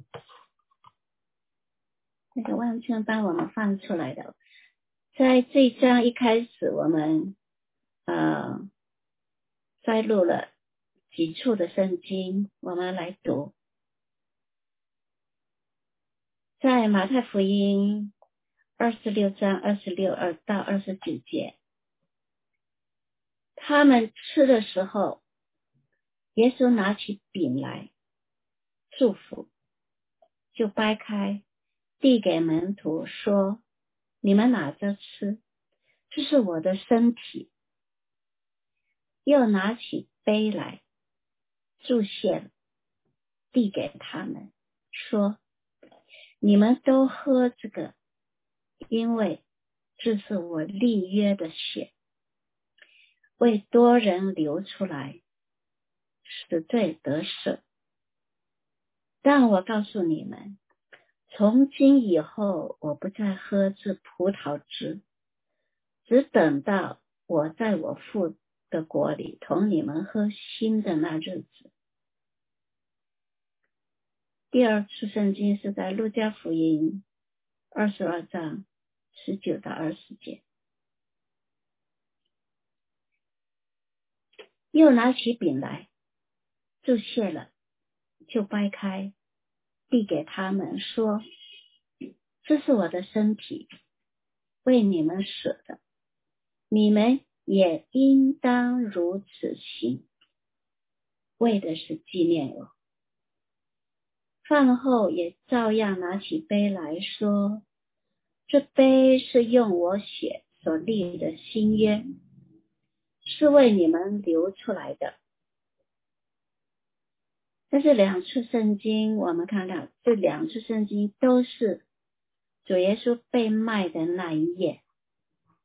那个万春帮我们放出来的，在这一章一开始，我们摘录了几处的圣经，我们来读。在马太福音26章26到29节，他们吃的时候，耶稣拿起饼来祝福，就掰开递给门徒说，你们拿着吃，这是我的身体。又拿起杯来祝谢了，递给他们说，你们都喝这个，因为这是我立约的血，为多人流出来，使罪得赦。但我告诉你们，从今以后我不再喝这葡萄汁，只等到我在我父的国里同你们喝新的那日子。第二处圣经是在路加福音22章19到20节。又拿起饼来祝谢了，就掰开递给他们说，这是我的身体，为你们舍的，你们也应当如此行，为的是纪念我。饭后也照样拿起杯来说，这杯是用我血所立的新约，是为你们流出来的。这是两处圣经，我们看到这两处圣经都是主耶稣被卖的那一夜。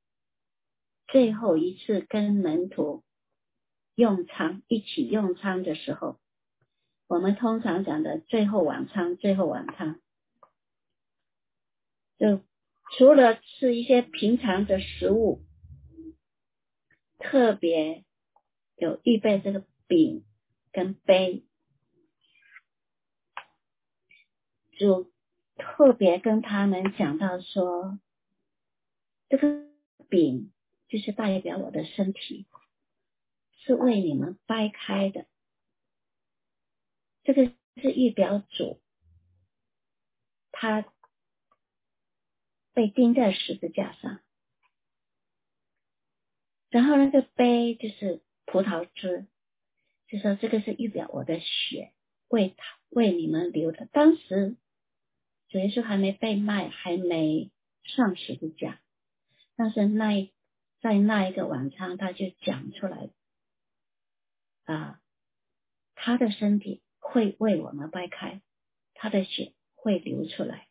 最后一次跟门徒一起用餐的时候，我们通常讲的最后晚餐，就除了吃一些平常的食物，特别有预备这个饼跟杯，主特别跟他们讲到说，这个饼就是代表我的身体，是为你们掰开的，这个是预表主他被钉在十字架上。然后那个杯就是葡萄汁，就说这个是预表我的血，为你们流的。当时主耶稣还没被卖，还没上十字架，但是在那一个晚餐他就讲出来他的身体会为我们掰开，他的血会流出来。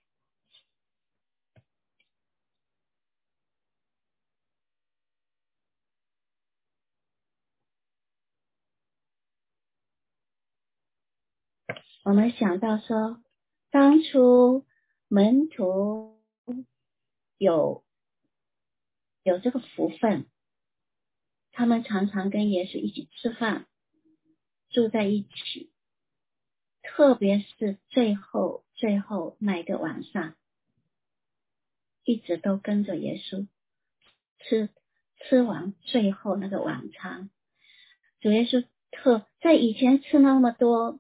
我们想到说，当初门徒有这个福分，他们常常跟耶稣一起吃饭，住在一起，特别是最后那一个晚上，一直都跟着耶稣吃完最后那个晚餐。主耶稣在以前吃那么多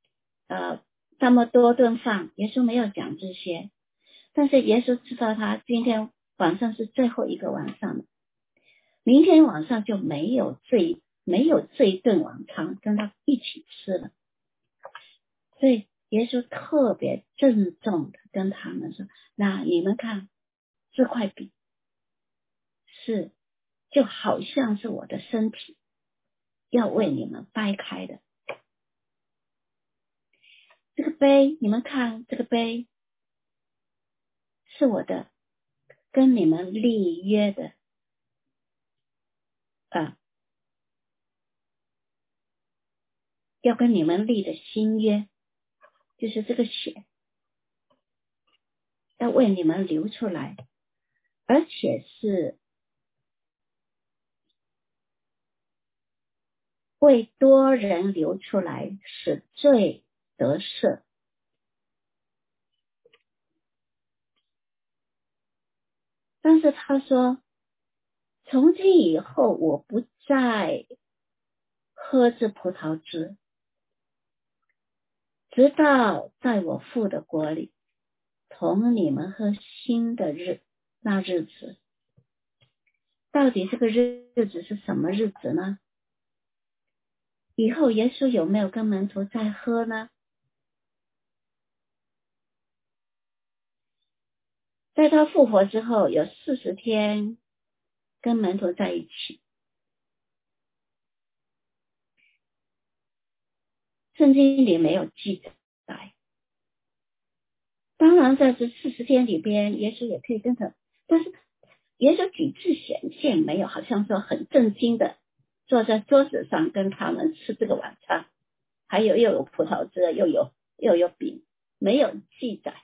顿饭，耶稣没有讲这些，但是耶稣知道他今天晚上是最后一个晚上了，明天晚上就没有这一顿晚餐跟他一起吃了，所以耶稣特别郑重的跟他们说，那你们看这块饼就好像是我的身体要为你们掰开的，这个杯你们看，这个杯是我的跟你们立约的要跟你们立的新约，就是这个血要为你们流出来，而且是为多人流出来，使罪得赦。但是他说，从今以后我不再喝这葡萄汁，直到在我父的国里同你们喝新的那日子。到底这个日子是什么日子呢？以后耶稣有没有跟门徒再喝呢？在他复活之后有40天跟门徒在一起，圣经里没有记载。当然在这40天里边，耶稣也可以跟他，但是耶稣举止显现没有，好像说很震惊的坐在桌子上跟他们吃这个晚餐，还有又有葡萄汁，又有饼，没有记载。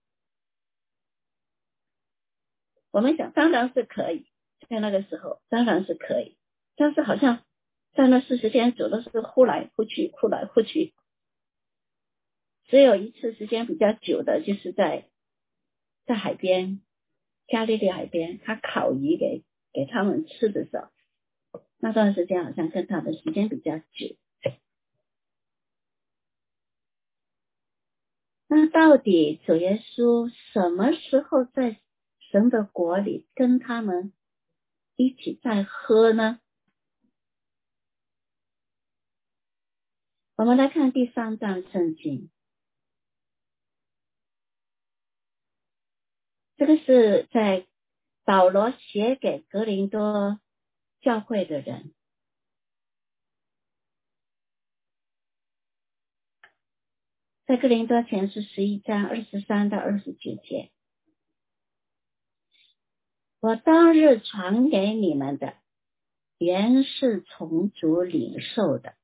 我们想当然是可以，在那个时候当然是可以，但是好像在那40天走的是忽来忽去，只有一次时间比较久的，就是在海边，加利利海边，他烤鱼给他们吃的时候，那段时间好像跟他的时间比较久。那到底主耶稣什么时候在神的国里跟他们一起在喝呢？我们来看第3章圣经，这个是在保罗写给格林多教会的人，在格林多前书11章23到29节，我当日传给你们的原是从主领受的，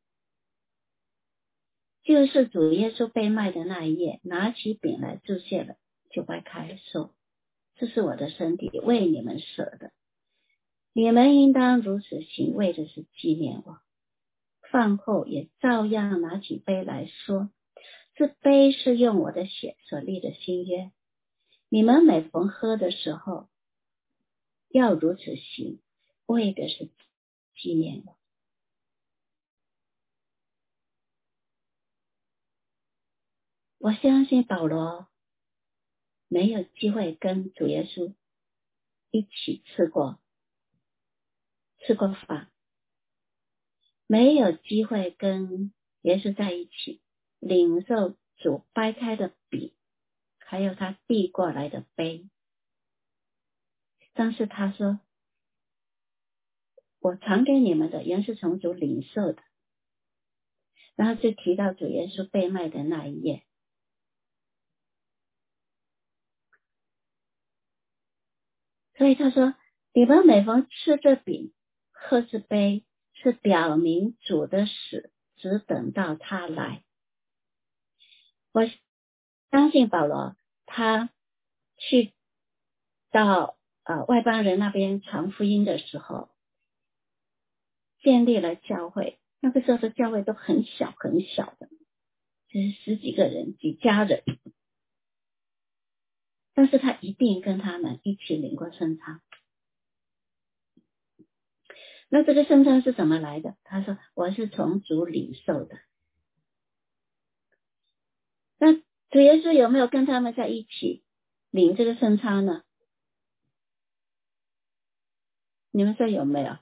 就是主耶稣被卖的那一夜，拿起饼来祝谢了，就掰开说，这是我的身体，为你们舍的，你们应当如此行，为的是纪念我。饭后也照样拿起杯来说，这杯是用我的血所立的新约，你们每逢喝的时候要如此行，为的是纪念我。我相信保罗没有机会跟主耶稣一起吃过饭，没有机会跟耶稣在一起领受主掰开的饼，还有他递过来的杯。但是他说，我传给你们的原是从主领受的，然后就提到主耶稣被卖的那一夜。所以他说，你们每逢吃这饼喝这杯，是表明主的死，只等到他来。我相信保罗他去到外邦人那边传福音的时候，建立了教会，那个时候的教会都很小很小的，就是10几个人几家人，但是他一定跟他们一起领过圣餐。那这个圣餐是怎么来的？他说，我是从主领受的。那主耶稣有没有跟他们在一起领这个圣餐呢？你们说有没有？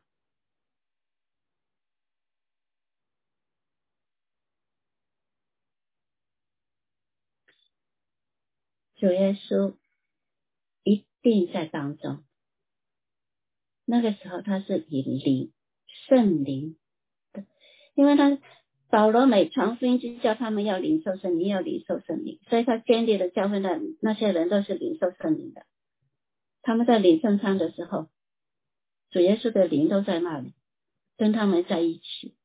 主耶稣一定在当中。那个时候他是以圣灵的，因为他保罗每传福音就叫他们要领受圣灵，要领受圣灵，所以他建立的教会的那些人都是领受圣灵的。他们在领圣餐的时候，主耶稣的灵都在那里，跟他们在一起。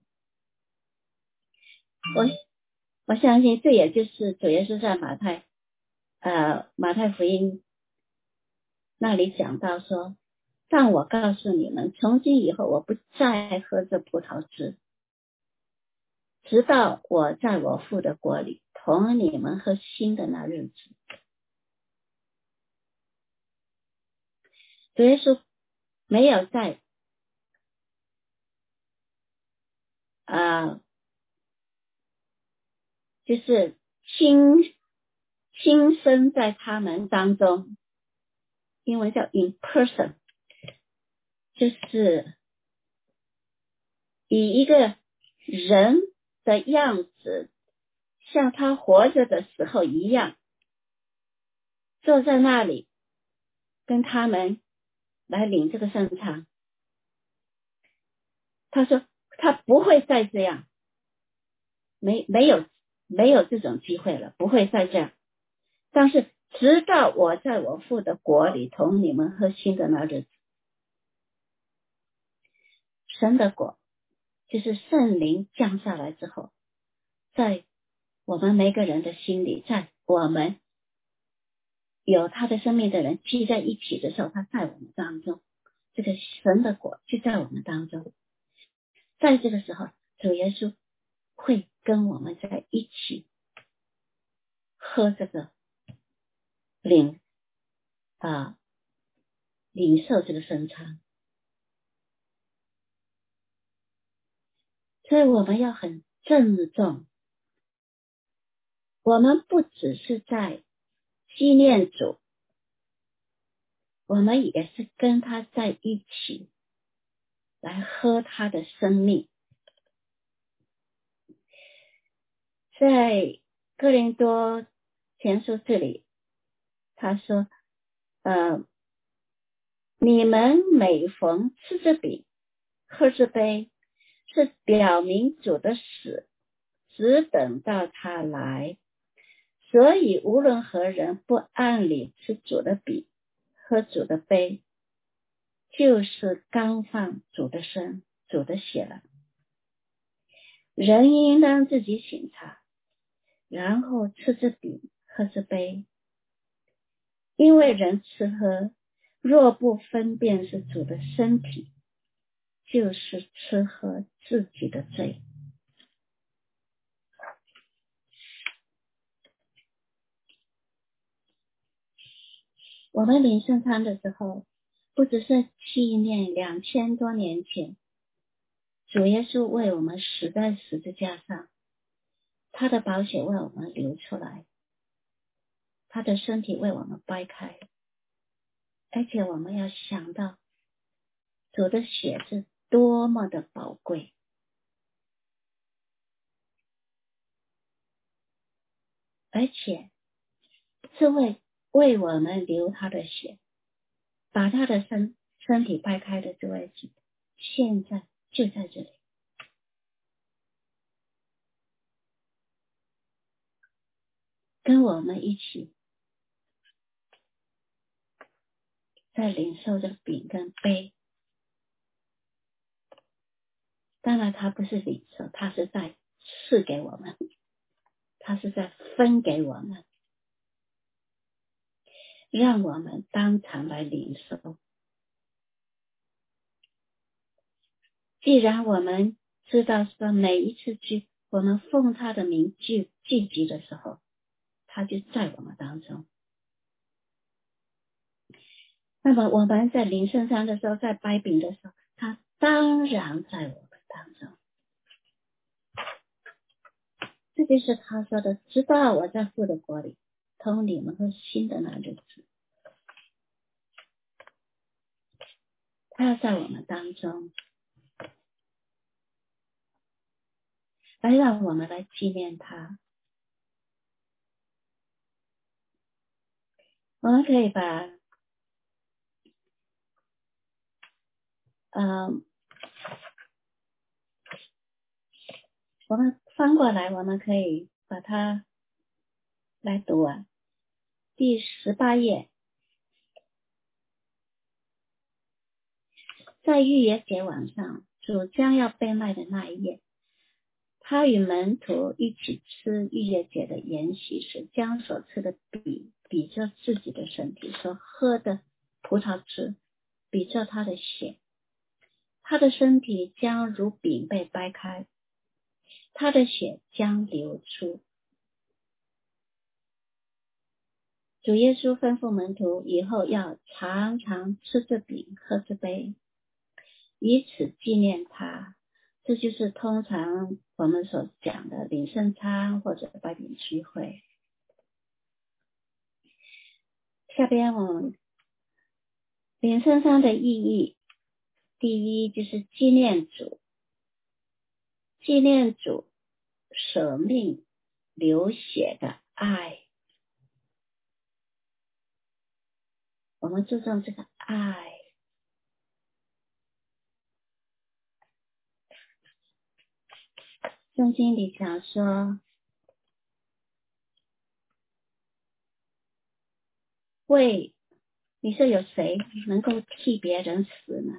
我相信这也就是主耶稣在马太福音那里讲到说，但我告诉你们，从今以后我不再喝这葡萄汁，直到我在我父的国里同你们喝新的那日子。主耶稣没有在就是亲身在他们当中，英文叫 in person， 就是以一个人的样子，像他活着的时候一样，坐在那里跟他们来领这个圣餐。他说他不会再这样，没有这种机会了，不会再这样。但是直到我在我父的国里同你们喝新的那日子。神的国就是圣灵降下来之后，在我们每个人的心里，在我们有他的生命的人聚在一起的时候，他在我们当中，这个神的国就在我们当中。在这个时候，主耶稣会跟我们在一起喝这个领受这个圣餐。所以我们要很郑重，我们不只是在纪念主，我们也是跟他在一起来喝他的生命。在哥林多前书这里他说你们每逢吃这饼喝这杯，是表明主的死，只等到他来。所以无论何人不按理吃主的饼喝主的杯， 就是刚放主的身、主的血了。人应当自己省察，然后吃这饼喝这杯，因为人吃喝若不分辨是主的身体，就是吃喝自己的罪。我们领圣餐的时候，不只是纪念2000多年前主耶稣为我们死在十字架上，他的宝血为我们流出来，他的身体为我们掰开，而且我们要想到主的血是多么的宝贵，而且是为我们流他的血，把他的身体掰开的这位主现在就在这里，跟我们一起在领受这个饼跟杯。当然他不是领受，他是在赐给我们，他是在分给我们，让我们当场来领受。既然我们知道说每一次我们奉他的名聚集的时候，他就在我们当中。那么我们在领圣餐的时候，在掰饼的时候，他当然在我们当中。这就是他说的，直到我在父的国里同你们和新的那日子，他要在我们当中，来让我们来纪念他。我们可以把我们翻过来，我们可以把它来读啊。第18页，在逾越节晚上，主将要被卖的那一夜，他与门徒一起吃逾越节的筵席时，将所吃的比着自己的身体，所喝的葡萄汁比着他的血。他的身体将如饼被掰开，他的血将流出。主耶稣吩咐门徒以后要常常吃这饼喝这杯，以此纪念他。这就是通常我们所讲的领圣餐或者掰饼聚会。下边我们领圣餐的意义，第一就是纪念主，纪念主舍命流血的爱。我们注重这个爱。圣经里讲说，你说有谁能够替别人死呢？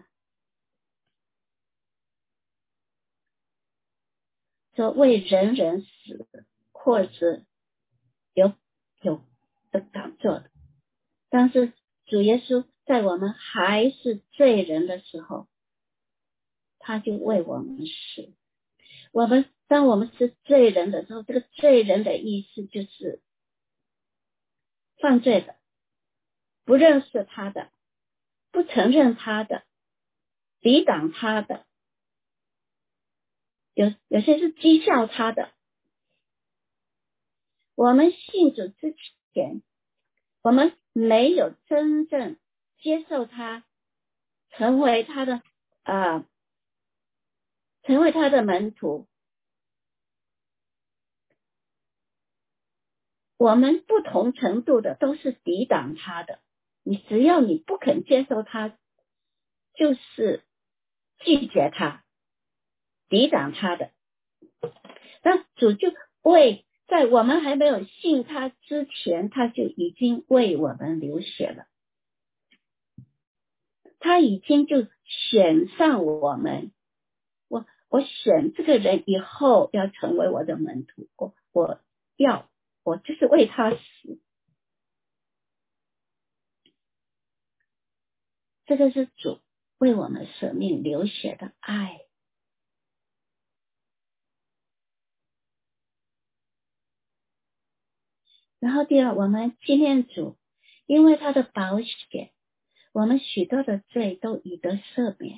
说为人人死，或者有的敢做的。但是主耶稣在我们还是罪人的时候，他就为我们死。当我们是罪人的时候，这个罪人的意思就是犯罪的，不认识他的，不承认他的，抵挡他的，有些是讥笑他的。我们信主之前，我们没有真正接受他，成为他的门徒。我们不同程度的都是抵挡他的，只要你不肯接受他，就是拒绝他，抵挡他的。那主就在我们还没有信他之前，他就已经为我们流血了。 他已经就选上我们，我选这个人以后要成为我的门徒，我就是为他死。这个是主为我们舍命流血的爱。然后第二，我们纪念主，因为他的宝血，我们许多的罪都已得赦免，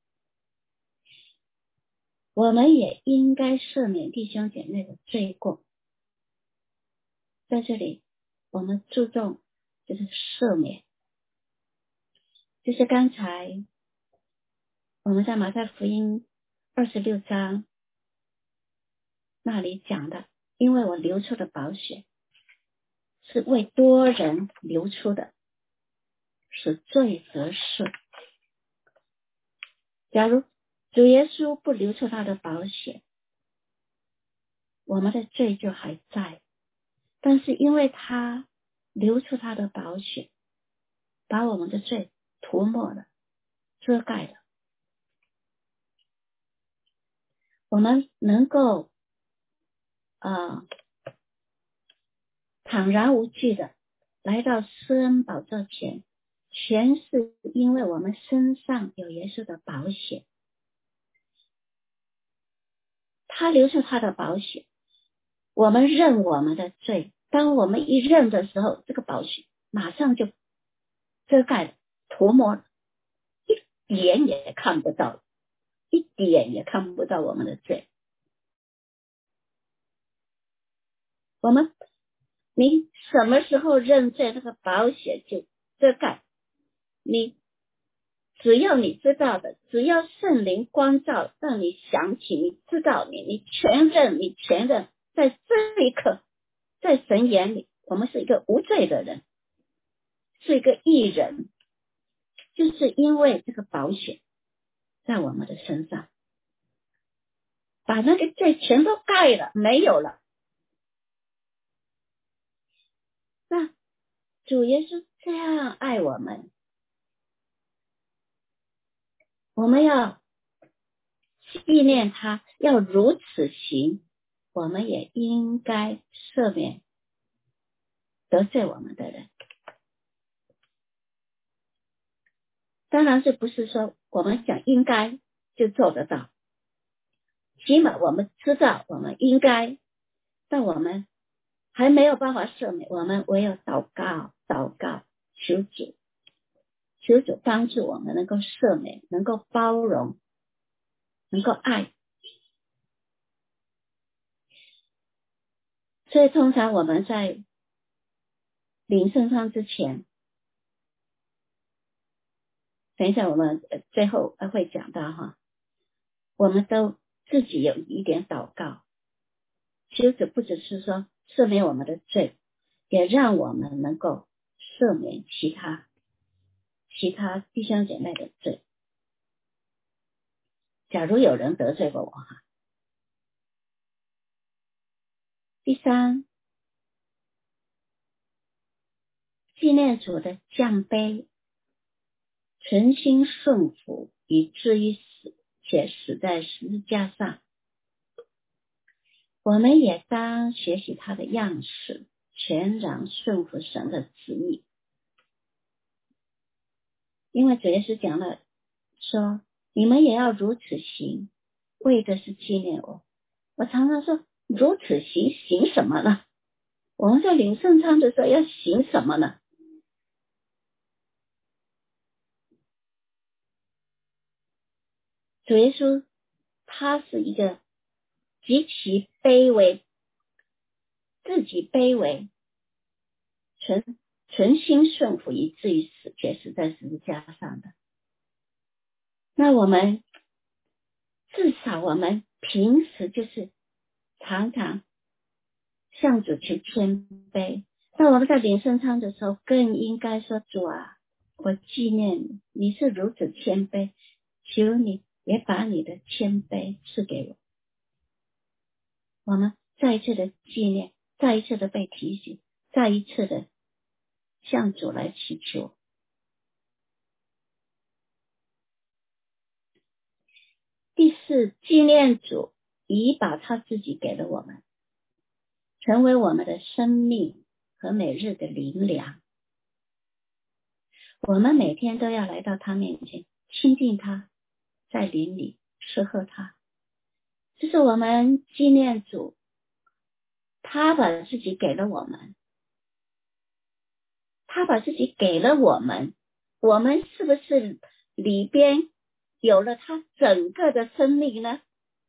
我们也应该赦免弟兄姐妹的罪过。在这里我们注重就是赦免，就是刚才我们在马太福音26章那里讲的，因为我流出的宝血是为多人流出的，使罪得赦。假如主耶稣不流出他的宝血，我们的罪就还在，但是因为他流出他的宝血，把我们的罪涂抹了，遮盖了，我们能够坦然无惧的来到施恩宝座前，全是因为我们身上有耶稣的宝血，他流出他的宝血，我们认我们的罪，当我们一认的时候，这个宝血马上就遮盖了，涂抹了，一点也看不到，一点也看不到我们的罪。你什么时候认罪，那个宝血就遮盖你。只要你知道的，只要圣灵光照，让你想起，你知道你全认，在这一刻，在神眼里，我们是一个无罪的人，是一个义人，就是因为这个宝血在我们的身上，把那个罪全都盖了，没有了。那主耶稣这样爱我们，我们要纪念他，要如此行，我们也应该赦免得罪我们的人。当然是不是说我们讲应该就做得到，起码我们知道我们应该，但我们还没有办法赦免，我们唯有祷告，求主帮助我们能够赦免，能够包容，能够爱。所以通常我们在领圣餐之前，等一下我们最后会讲到哈，我们都自己有一点祷告，求主不只是说赦免我们的罪，也让我们能够赦免其他弟兄姐妹的罪。假如有人得罪过我哈。第三，纪念主的降卑，存心顺服，以至于死，且死在十字架上。我们也当学习他的样式，全然顺服神的旨意。因为主耶稣讲了说，你们也要如此行，为的是纪念我。我常常说，如此行，行什么呢？我们在领圣餐的时候要行什么呢？主耶稣他是一个极其卑微，自己卑微，存心顺服，以至于死，却死在十字架上的。那我们至少我们平时就是常常向主求谦卑，那我们在领圣餐的时候更应该说，主啊，我纪念你，你是如此谦卑，求你也把你的谦卑赐给我。我们再一次的纪念，再一次的被提醒，再一次的向主来祈求。 是纪念主已把他自己给了我们，成为我们的生命和每日的灵粮。我们每天都要来到他面前，亲近他，在灵里吃喝他。这是我们纪念主，他把自己给了我们，他把自己给了我们，我们是不是里边有了他整个的生命呢？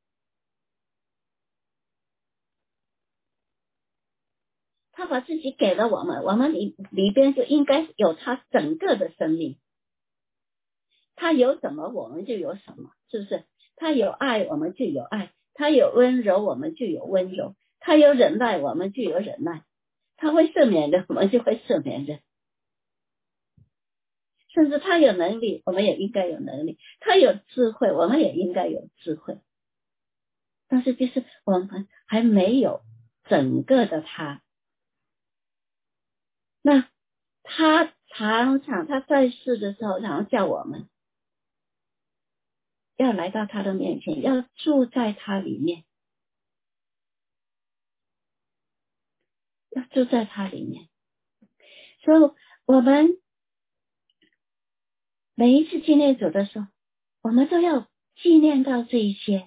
他把自己给了我们，我们里边就应该有他整个的生命。他有什么我们就有什么，是不是？他有爱我们就有爱，他有温柔我们就有温柔，他有忍耐我们就有忍耐，他会赦免的我们就会赦免的，甚至他有能力我们也应该有能力，他有智慧我们也应该有智慧。但是就是我们还没有整个的他。那他常常他在世的时候常常叫我们要来到他的面前，要住在他里面，要住在他里面。所以我们每一次纪念主的时候，我们都要纪念到这一些，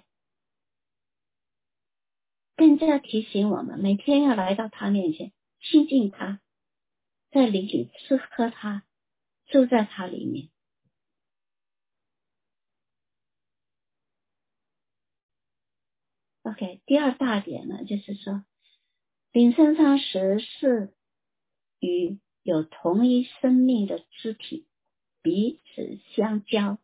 更加提醒我们每天要来到他面前，亲近他，在灵里吃喝他，住在他里面。OK， 第二大点呢，就是说领圣餐时是与有同一生命的肢体彼此相交，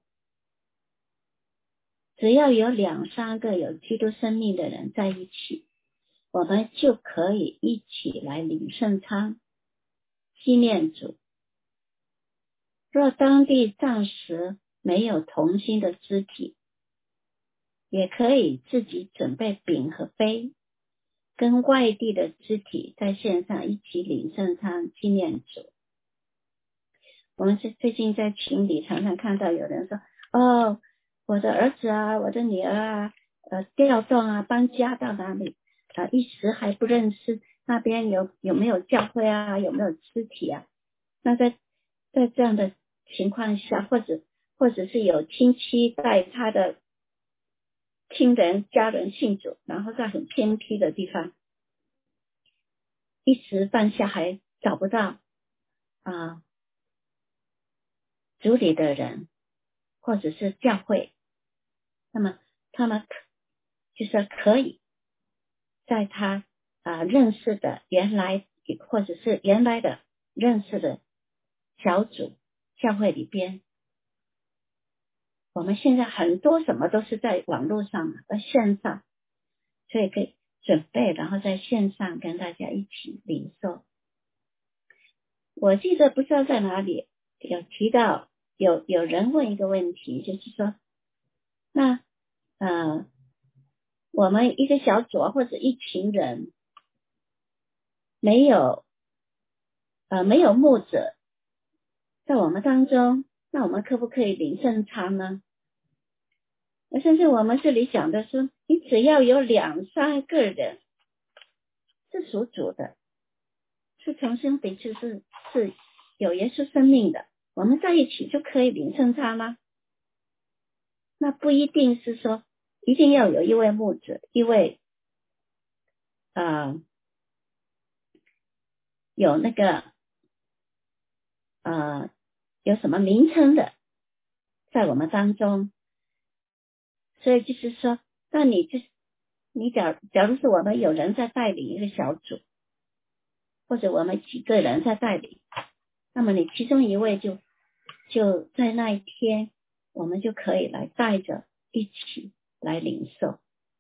只要有2、3个有基督生命的人在一起，我们就可以一起来领圣餐纪念主。若当地暂时没有同心的肢体，也可以自己准备饼和杯，跟外地的肢体在线上一起领圣餐纪念主。我们最近在群里常常看到有人说，哦，我的儿子啊，我的女儿啊，调动啊，搬家到哪里一时还不认识那边有没有教会啊，有没有肢体啊。那在这样的情况下，或者是有亲戚带他的亲人家人信主，然后在很偏僻的地方，一时半下还找不到主里的人或者是教会，那么他们就是可以在他认识的原来或者是原来的认识的小组教会里边。我们现在很多什么都是在网络上在线上，所以可以准备，然后在线上跟大家一起领受。我记得不知道在哪里有提到有人问一个问题，就是说那我们一个小组或者一群人没有牧者在我们当中，那我们可不可以领圣餐呢？甚至我们这里讲的是，你只要有2、3个人是属主的，是重生的，是有耶稣生命的，我们在一起就可以领圣餐吗？那不一定是说一定要有一位牧者，一位有那个有什么名称的在我们当中。所以就是说，那你假如是我们有人在带领一个小组，或者我们几个人在带领，那么你其中一位就在那一天，我们就可以来带着一起来领受。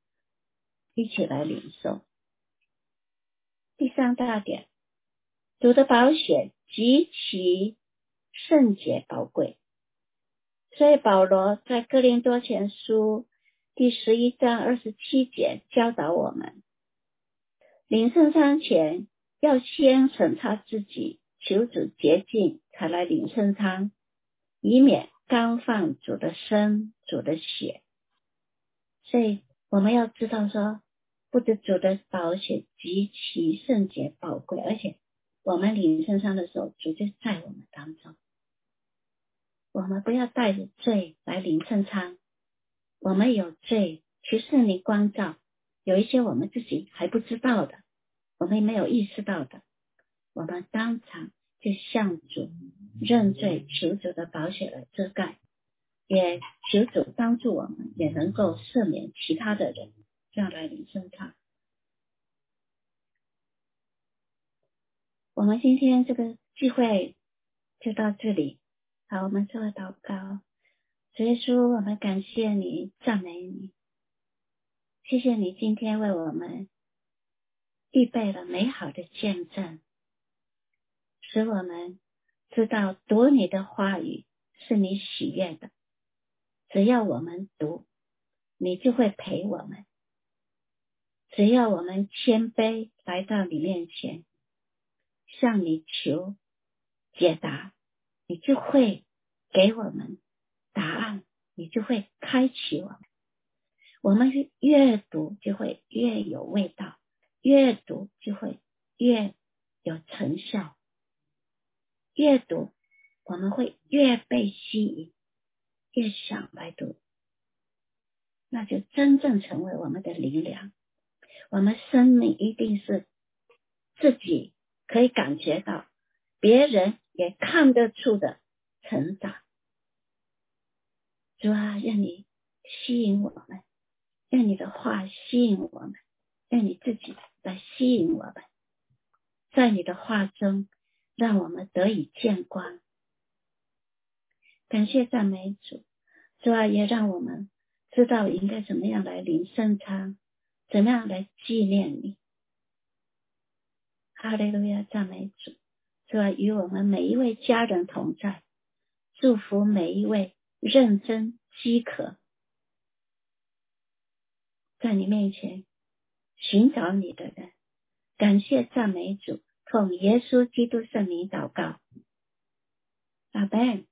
第3大点，主的宝血极其圣洁宝贵，所以保罗在哥林多前书第11章27节教导我们，领圣餐前要先审查自己，求主洁净，才来领圣餐，以免干犯主的身、主的血。 所以我们要知道说，不止主的宝血极其圣洁宝贵，而且我们领圣餐的时候，主就在我们当中。我们不要带着罪来领圣餐，我们有罪，其实你光照，有一些我们自己还不知道的，我们没有意识到的，我们当场就向主认罪，求主的宝血来遮盖，也求主帮助我们，也能够赦免其他的人，这样来领圣餐。我们今天这个聚会就到这里，好，我们做祷告。主耶稣，我们感谢你，赞美你，谢谢你今天为我们预备了美好的见证，使我们知道读你的话语是你喜悦的，只要我们读，你就会陪我们，只要我们谦卑来到你面前，向你求解答，你就会给我们答案，你就会开启我们。我们越读就会越有味道，越读就会越有成效，越读我们会越被吸引，越想来读，那就真正成为我们的灵粮。我们生命一定是自己可以感觉到，别人也看得出的成长。主啊，愿你吸引我们，愿你的话吸引我们，愿你自己来吸引我们，在你的话中让我们得以见光。感谢赞美主，主啊，也让我们知道应该怎么样来领圣餐，怎么样来纪念你。哈利路亚，赞美主，主啊，与我们每一位家人同在，祝福每一位认真饥渴在你面前寻找你的人。感谢赞美主，奉耶稣基督圣名祷告，阿们。